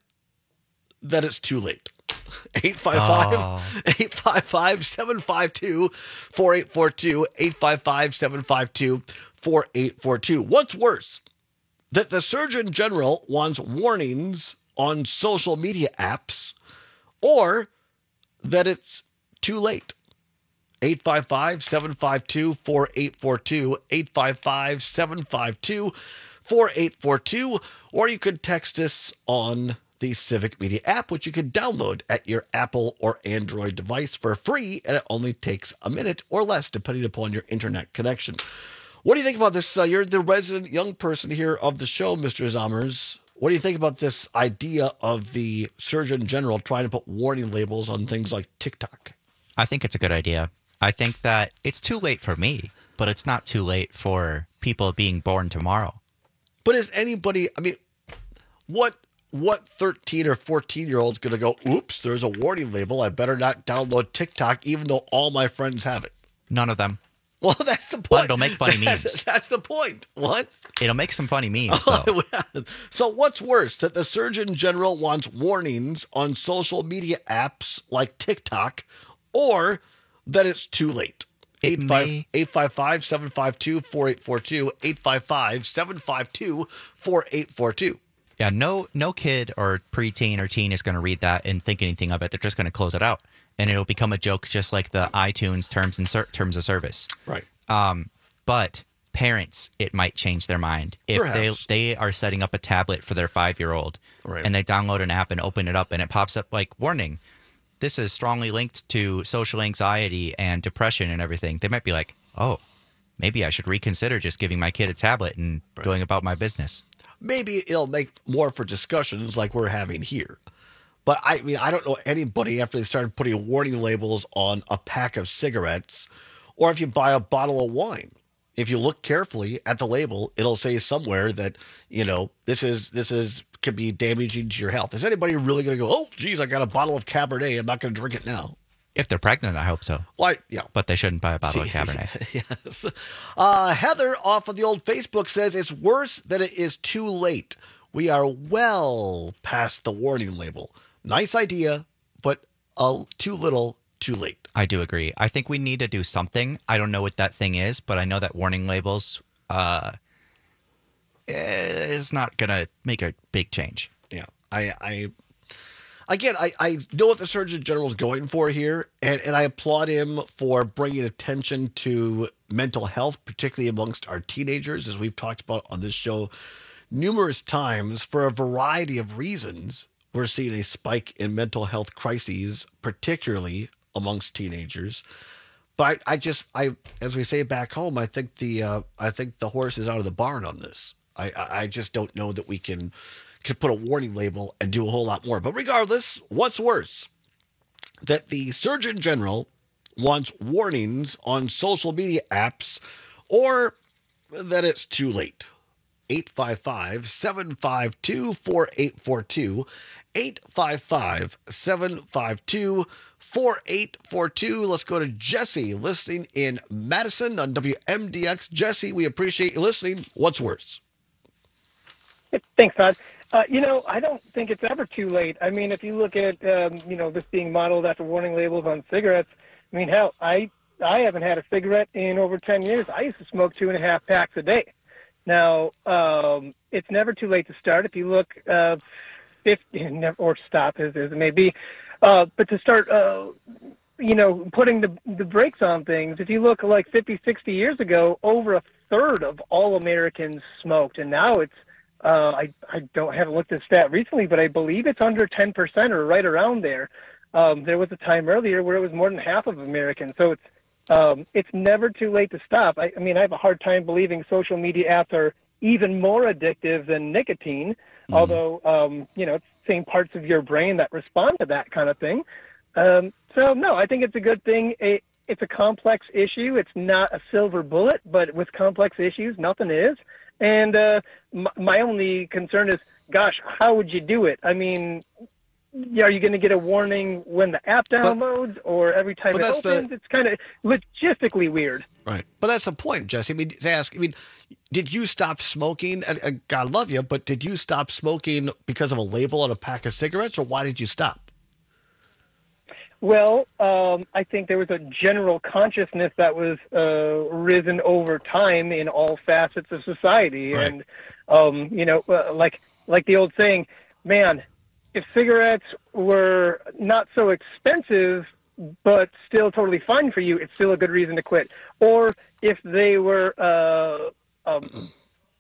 that it's too late? eight five five, eight five five, seven five two, four eight four two, eight five five, seven five two, four eight four two. What's worse, that the Surgeon General wants warnings on social media apps, or that it's too late? eight five five, seven five two, four eight four two, eight five five, seven five two, four eight four two, or you could text us on the Civic Media app, which you can download at your Apple or Android device for free, and it only takes a minute or less, depending upon your internet connection. What do you think about this? Uh, you're the resident young person here of the show, Mister Zommers. What do you think about this idea of the Surgeon General trying to put warning labels on things like TikTok? I think it's a good idea. I think that it's too late for me, but it's not too late for people being born tomorrow. But is anybody, I mean, what what thirteen or fourteen year old's going to go, oops, there's a warning label, I better not download TikTok, even though all my friends have it? None of them. Well, that's the point. But it'll make funny memes. That's, that's the point. What? It'll make some funny memes, though. So what's worse, that the Surgeon General wants warnings on social media apps like TikTok, or that it's too late? It may- eight five five, seven five two, four eight four two, eight five five, seven five two, four eight four two. Yeah, no no kid or preteen or teen is going to read that and think anything of it. They're just going to close it out. And it'll become a joke, just like the iTunes terms and ser- terms of service. Right. Um, but parents, it might change their mind. If they, Perhaps. they are setting up a tablet for their five-year-old, Right. and they download an app and open it up, and it pops up like, warning, this is strongly linked to social anxiety and depression and everything. They might be like, oh, maybe I should reconsider just giving my kid a tablet and going about my business. Maybe it'll make more for discussions like we're having here. But I mean, I don't know anybody after they started putting warning labels on a pack of cigarettes, or if you buy a bottle of wine. If you look carefully at the label, it'll say somewhere that, you know, this is this is could be damaging to your health. Is anybody really going to go, oh, geez, I got a bottle of Cabernet, I'm not going to drink it now? If they're pregnant, I hope so. Why? Yeah. But they shouldn't buy a bottle See, of Cabernet. Yes. Uh, Heather off of the old Facebook says it's worse that it is too late. We are well past the warning label. Nice idea, but uh, too little, too late. I do agree. I think we need to do something. I don't know what that thing is, but I know that warning labels uh, is not going to make a big change. Yeah. I, I again, I, I know what the Surgeon General is going for here, and, and I applaud him for bringing attention to mental health, particularly amongst our teenagers, as we've talked about on this show numerous times for a variety of reasons. we're seeing a spike in mental health crises, particularly amongst teenagers. But I, I just, I, as we say back home, I think the, uh, I think the horse is out of the barn on this. I, I just don't know that we can, can put a warning label and do a whole lot more. But regardless, what's worse? That the Surgeon General wants warnings on social media apps, or that it's too late. eight five five, seven five two, four eight four two. eight five five, seven five two, four eight four two. Let's go to Jesse, listening in Madison on W M D X. Jesse, we appreciate you listening. What's worse? Thanks, Todd. Uh, you know, I don't think it's ever too late. I mean, if you look at, um, you know, this being modeled after warning labels on cigarettes, I mean, hell, I I haven't had a cigarette in over ten years. I used to smoke two and a half packs a day. Now, um, it's never too late to start. If you look, uh, fifty, or stop, as, as it may be, uh, but to start, uh, you know, putting the, the brakes on things, if you look like fifty, sixty years ago, over a third of all Americans smoked, and now it's, Uh, I, I don't haven't looked at the stat recently, but I believe it's under ten percent or right around there. Um, there was a time earlier where it was more than half of Americans. So it's um, it's never too late to stop. I, I mean, I have a hard time believing social media apps are even more addictive than nicotine, mm. although, um, you know, it's the same parts of your brain that respond to that kind of thing. Um, so, no, I think it's a good thing. It, it's a complex issue. It's not a silver bullet, but with complex issues, nothing is. And uh, m- my only concern is, gosh, how would you do it? I mean, are you going to get a warning when the app downloads but, or every time it opens? The, it's kind of logistically weird. Right. But that's the point, Jesse. I mean, to ask, I mean, did you stop smoking? And, and God love you, but did you stop smoking because of a label on a pack of cigarettes, or why did you stop? Well, um, I think there was a general consciousness that was uh, risen over time in all facets of society. Right. And, um, you know, uh, like like the old saying, man, if cigarettes were not so expensive but still totally fine for you, it's still a good reason to quit. Or if they were, uh, um,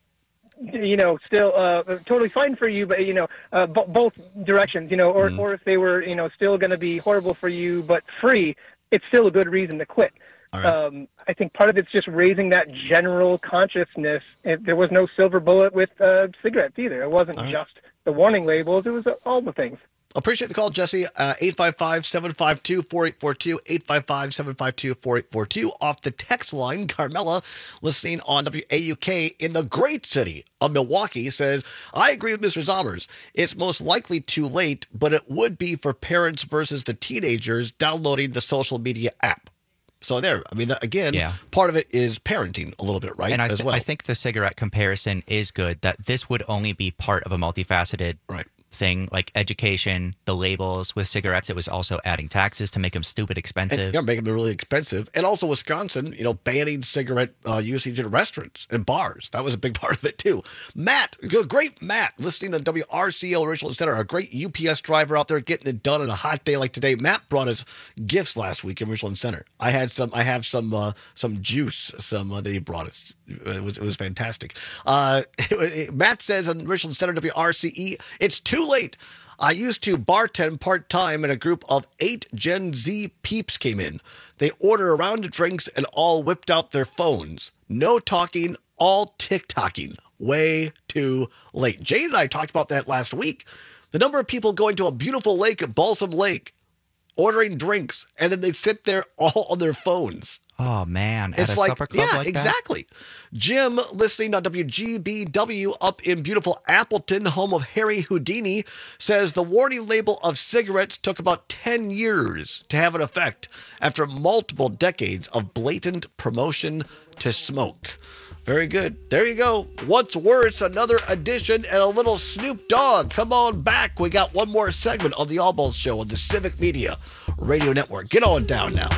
you know, still uh, totally fine for you, but, you know, uh, b- both directions, you know, or, mm. or if they were, you know, still going to be horrible for you but free, it's still a good reason to quit. Right. Um, I think part of it's just raising that general consciousness. And there was no silver bullet with uh, cigarettes either. It wasn't right. just the warning labels. It was uh, all the things. Appreciate the call, Jesse. Uh, eight five five, seven five two, four eight four two, eight five five, seven five two, four eight four two. Off the text line, Carmela, listening on W A U K in the great city of Milwaukee, says, I agree with Mister Zommers. It's most likely too late, but it would be for parents versus the teenagers downloading the social media app. So there, I mean, again, yeah. part of it is parenting a little bit, right, and I, th- as well. I think the cigarette comparison is good, that this would only be part of a multifaceted right. thing, like education, the labels. With cigarettes, it was also adding taxes to make them stupid expensive. And, yeah, making them really expensive. And also Wisconsin, you know, banning cigarette uh, usage in restaurants and bars. That was a big part of it, too. Matt, great Matt, listening to W R C O Richland Center, a great U P S driver out there getting it done on a hot day like today. Matt brought us gifts last week in Richland Center. I had some, I have some, uh, some juice, some uh, that he brought us. It was, it was fantastic. Uh, Matt says on Richland Center, W R C E, it's too late. I used to bartend part-time and a group of eight Gen Z peeps came in. They ordered a round of drinks and all whipped out their phones. No talking, all TikToking. Way too late. Jane and I talked about that last week. The number of people going to a beautiful lake at Balsam Lake, ordering drinks, and then they sit there all on their phones. Oh, man. At it's a like, supper club yeah, like exactly. That? Jim, listening on W G B W up in beautiful Appleton, home of Harry Houdini, says the warning label of cigarettes took about ten years to have an effect after multiple decades of blatant promotion to smoke. Very good. There you go. What's worse, another edition and a little Snoop Dogg. Come on back. We got one more segment of the All Balls Show on the Civic Media Radio Network. Get on down now.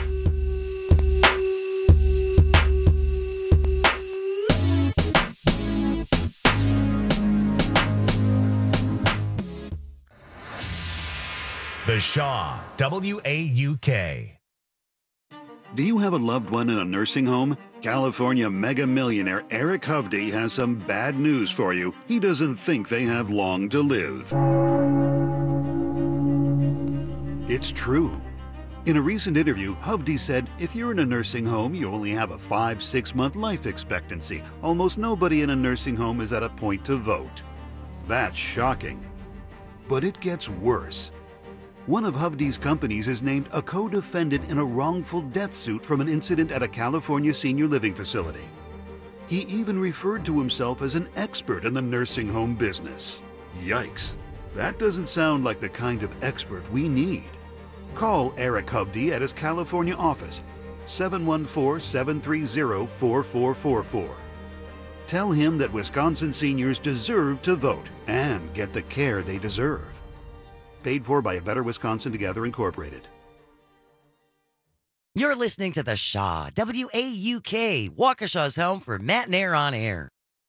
The Shaw, W A U K. Do you have a loved one in a nursing home? California mega millionaire Eric Hovde has some bad news for you. He doesn't think they have long to live. It's true. In a recent interview, Hovde said if you're in a nursing home, you only have a five, six month life expectancy. Almost nobody in a nursing home is at a point to vote. That's shocking. But it gets worse. One of Hovde's companies is named a co-defendant in a wrongful death suit from an incident at a California senior living facility. He even referred to himself as an expert in the nursing home business. Yikes, that doesn't sound like the kind of expert we need. Call Eric Hovde at his California office, seven one four, seven three zero, four four four four. Tell him that Wisconsin seniors deserve to vote and get the care they deserve. Paid for by A Better Wisconsin Together Incorporated. You're listening to The Shaw, W A U K, Waukesha's home for Matt and Air on Air.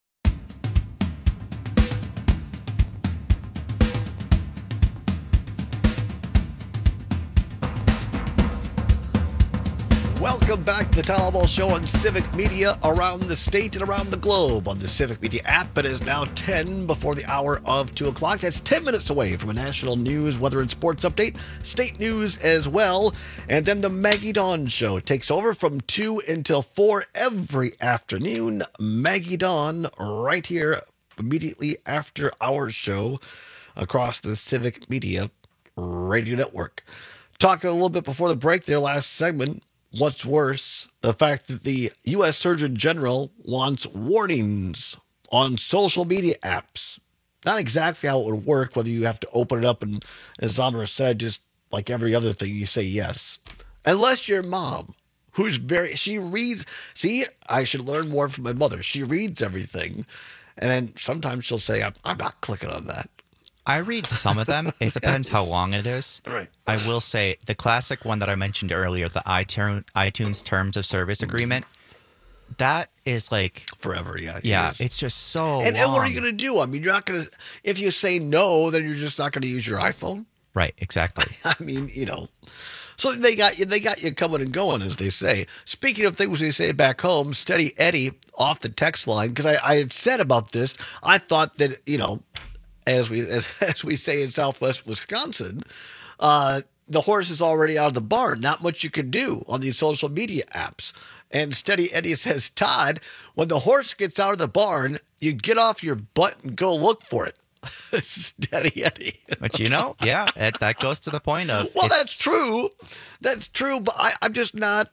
Welcome back to the Town Hall Ball Show on Civic Media around the state and around the globe on the Civic Media app. It is now ten before the hour of two o'clock. That's ten minutes away from a national news, weather, and sports update. State news as well. And then the Maggie Dawn Show takes over from two until four every afternoon. Maggie Dawn right here immediately after our show across the Civic Media Radio Network. Talking a little bit before the break there, last segment. What's worse, the fact that the U S Surgeon General wants warnings on social media apps. Not exactly how it would work, whether you have to open it up and, as Zommer said, just like every other thing, you say yes. Unless your mom, who's very, she reads, see, I should learn more from my mother. She reads everything. And then sometimes she'll say, I'm, I'm not clicking on that. I read some of them. It depends how long it is. Right. I will say the classic one that I mentioned earlier, the iTunes iTunes Terms of Service Agreement, that is like forever. Yeah. it Yeah. is. It's just so And, and what are you long. going to do? I mean, you're not going to, if you say no, then you're just not going to use your iPhone. Right. Exactly. I mean, you know, so they got you, they got you coming and going, as they say. Speaking of things they say back home, Steady Eddie off the text line, because I, I had said about this, I thought that, you know, as we as, as we say in Southwest Wisconsin, uh, the horse is already out of the barn. Not much you can do on these social media apps. And Steady Eddie says, Todd, when the horse gets out of the barn, you get off your butt and go look for it. Steady Eddie. But you know, yeah, it, that goes to the point of Well, it's- that's true. That's true. But I, I'm just not.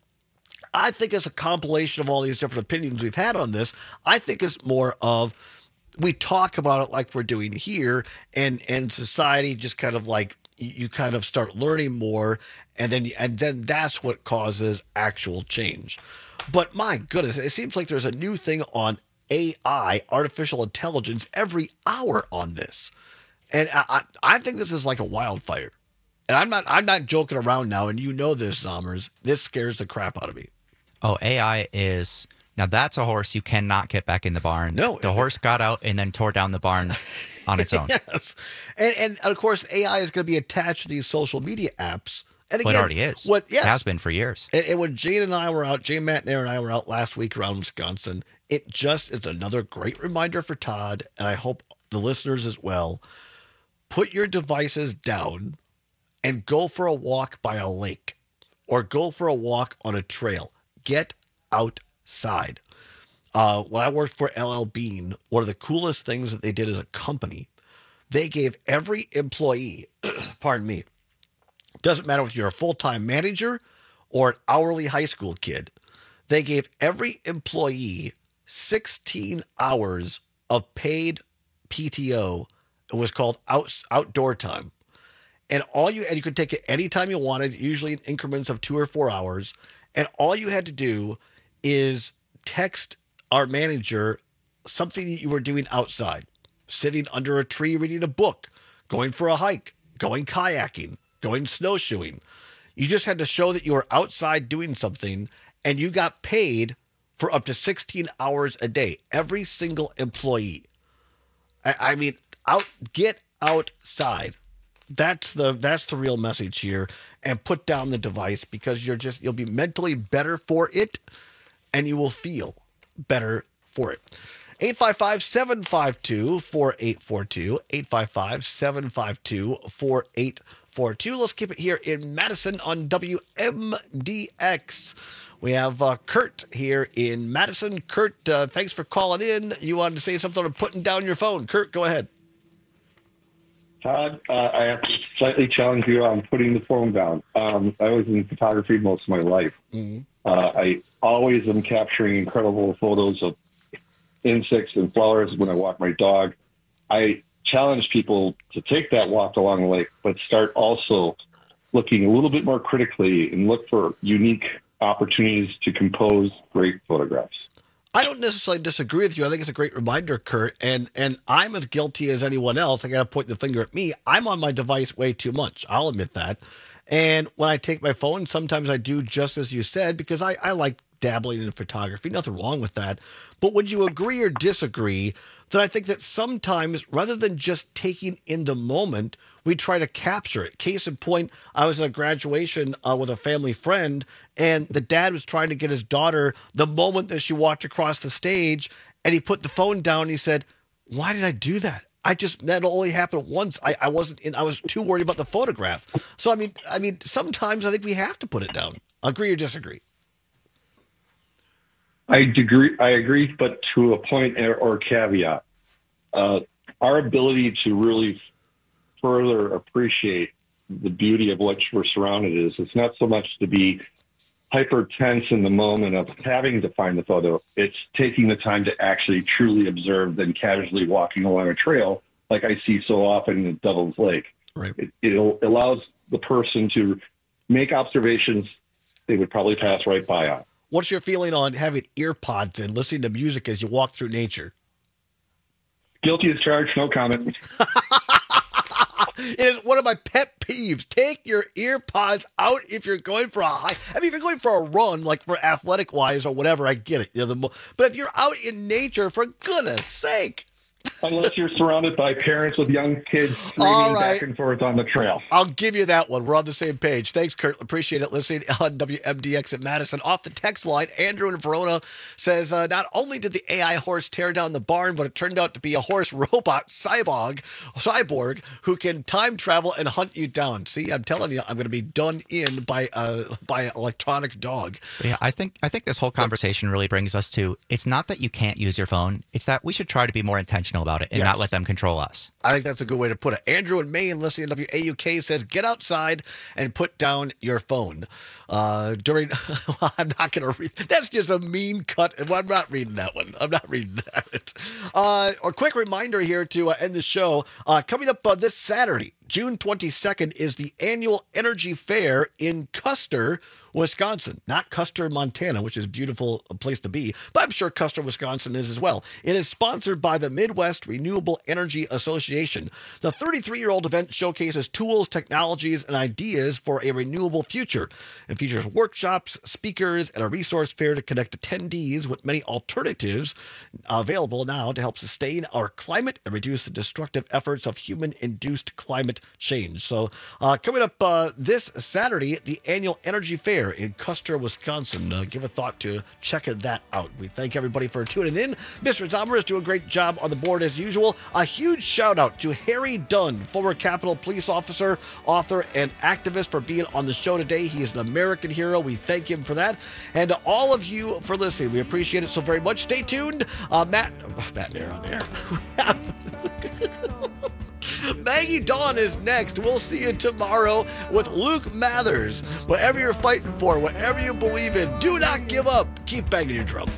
I think it's a compilation of all these different opinions we've had on this. I think it's more of we talk about it like we're doing here, and and society just kind of like you, you kind of start learning more, and then and then that's what causes actual change. But my goodness, it seems like there's a new thing on A I, artificial intelligence, every hour on this, and I I, I think this is like a wildfire. And I'm not I'm not joking around now, and you know this, Zommers. This scares the crap out of me. Oh, A I is now that's a horse you cannot get back in the barn. No, the horse got out and then tore down the barn on its own. Yes, and and of course A I is going to be attached to these social media apps. And Well, again, it already is. What yes, It has been for years. And, and when Jane and I were out, Jane Matnair and I were out last week around Wisconsin, it just is another great reminder for Todd, and I hope the listeners as well. Put your devices down and go for a walk by a lake or go for a walk on a trail. Get outside. Uh, when I worked for L L Bean, one of the coolest things that they did as a company, they gave every employee, pardon me, doesn't matter if you're a full-time manager or an hourly high school kid, they gave every employee sixteen hours of paid P T O. It was called out, outdoor time. And all you and you could take it anytime you wanted, usually in increments of two or four hours. And all you had to do is text our manager something that you were doing outside, sitting under a tree reading a book, going for a hike, going kayaking, going snowshoeing. You just had to show that you were outside doing something, and you got paid for up to sixteen hours a day, every single employee. I, I mean, out get outside. That's the that's the real message here, and put down the device because you're just you'll be mentally better for it, and you will feel better for it. eight five five, seven five two, four eight four two, eight five five, seven five two, four eight four two. Let's keep it here in Madison on W M D X. We have uh, Kurt here in Madison. Kurt, uh, thanks for calling in. You wanted to say something on putting down your phone. Kurt, go ahead. Todd, uh, I have to slightly challenge you on putting the phone down. Um, I was in photography most of my life. Mm-hmm. Uh, I always am capturing incredible photos of insects and flowers when I walk my dog. I challenge people to take that walk along the lake, but start also looking a little bit more critically and look for unique opportunities to compose great photographs. I don't necessarily disagree with you. I think it's a great reminder, Kurt, and and I'm as guilty as anyone else. I got to point the finger at me. I'm on my device way too much. I'll admit that. And when I take my phone, sometimes I do just as you said, because I, I like dabbling in photography. Nothing wrong with that. But would you agree or disagree that I think that sometimes, rather than just taking in the moment, we try to capture it? Case in point, I was at a graduation uh, with a family friend, and the dad was trying to get his daughter the moment that she walked across the stage, and he put the phone down and he said, "Why did I do that? I just, that only happened once. I, I wasn't in, I was too worried about the photograph." So, I mean, I mean, sometimes I think we have to put it down. Agree or disagree? I agree, I agree, but to a point or, or caveat. Uh, our ability to really further appreciate the beauty of what we're surrounded is, it's not so much to be hyper tense in the moment of having to find the photo. It's taking the time to actually truly observe than casually walking along a trail like I see so often in Devil's Lake. Right. It, it allows the person to make observations they would probably pass right by on. What's your feeling on having ear pods and listening to music as you walk through nature? Guilty as charged, no comment. It is one of my pet peeves. Take your ear pods out if you're going for a hike. I mean, if you're going for a run, like for athletic wise or whatever, I get it. You know, the mo- but if you're out in nature, for goodness sake. Unless you're surrounded by parents with young kids screaming All right. back and forth on the trail. I'll give you that one. We're on the same page. Thanks, Kurt. Appreciate it. Listening on W M D X at Madison. Off the text line, Andrew in Verona says, uh, not only did the A I horse tear down the barn, but it turned out to be a horse robot cyborg, cyborg who can time travel and hunt you down. See, I'm telling you, I'm going to be done in by uh, by an electronic dog. Yeah, I think I think this whole conversation really brings us to, it's not that you can't use your phone, it's that we should try to be more intentional about it and Yes. not let them control us. I think that's a good way to put it. Andrew in Maine, listening to W A U K, says, get outside and put down your phone. Uh, during, well, I'm not going to read, that's just a mean cut. Well, I'm not reading that one. I'm not reading that. Uh, a quick reminder here to uh, end the show. Uh, coming up uh, this Saturday, June twenty-second, is the annual Energy Fair in Custer, Wisconsin. Not Custer, Montana, which is a beautiful place to be, but I'm sure Custer, Wisconsin is as well. It is sponsored by the Midwest Renewable Energy Association. The thirty-three-year-old event showcases tools, technologies, and ideas for a renewable future. It features workshops, speakers, and a resource fair to connect attendees with many alternatives available now to help sustain our climate and reduce the destructive efforts of human-induced climate change. So uh, coming up uh, this Saturday, the annual Energy Fair in Custer, Wisconsin. Uh, give a thought to checking that out. We thank everybody for tuning in. Mister Zomer is doing a great job on the board as usual. A huge shout out to Harry Dunn, former Capitol police officer, author, and activist, for being on the show today. He is an American hero. We thank him for that. And to all of you for listening, we appreciate it so very much. Stay tuned. Uh, Matt, Matt and Air on air. Maggie Dawn is next. We'll see you tomorrow with Luke Mathers. Whatever you're fighting for, whatever you believe in, do not give up. Keep banging your drum.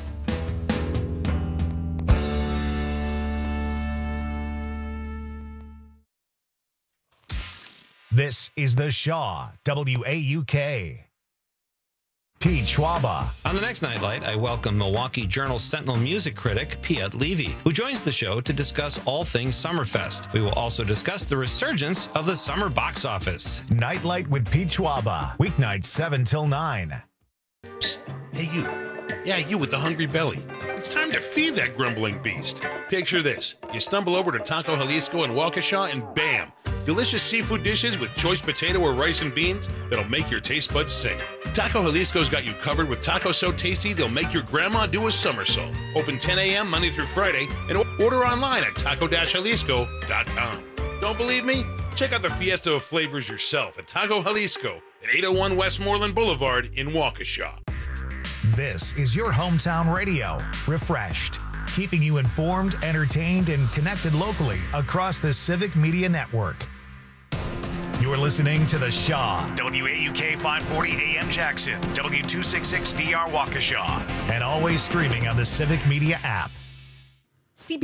This is the Shaw, W A U K. Pete Schwaba. On the next Nightlight, I welcome Milwaukee Journal Sentinel music critic Piet Levy, who joins the show to discuss all things Summerfest. We will also discuss the resurgence of the summer box office. Nightlight with Pete Schwaba. Weeknights seven till nine. Psst. Hey, you. Yeah, you with the hungry belly. It's time to feed that grumbling beast. Picture this. You stumble over to Taco Jalisco in Waukesha and bam! Delicious seafood dishes with choice potato or rice and beans that'll make your taste buds sing. Taco Jalisco's got you covered with tacos so tasty they'll make your grandma do a somersault. Open ten a.m. Monday through Friday and order online at taco dash jalisco dot com. Don't believe me? Check out the fiesta of flavors yourself at Taco Jalisco at eight oh one Westmoreland Boulevard in Waukesha. This is your hometown radio, refreshed, keeping you informed, entertained, and connected locally across the Civic Media Network. You're listening to The Shaw, W A U K five forty A M Jackson, W two sixty-six D R Waukesha, and always streaming on the Civic Media app. C B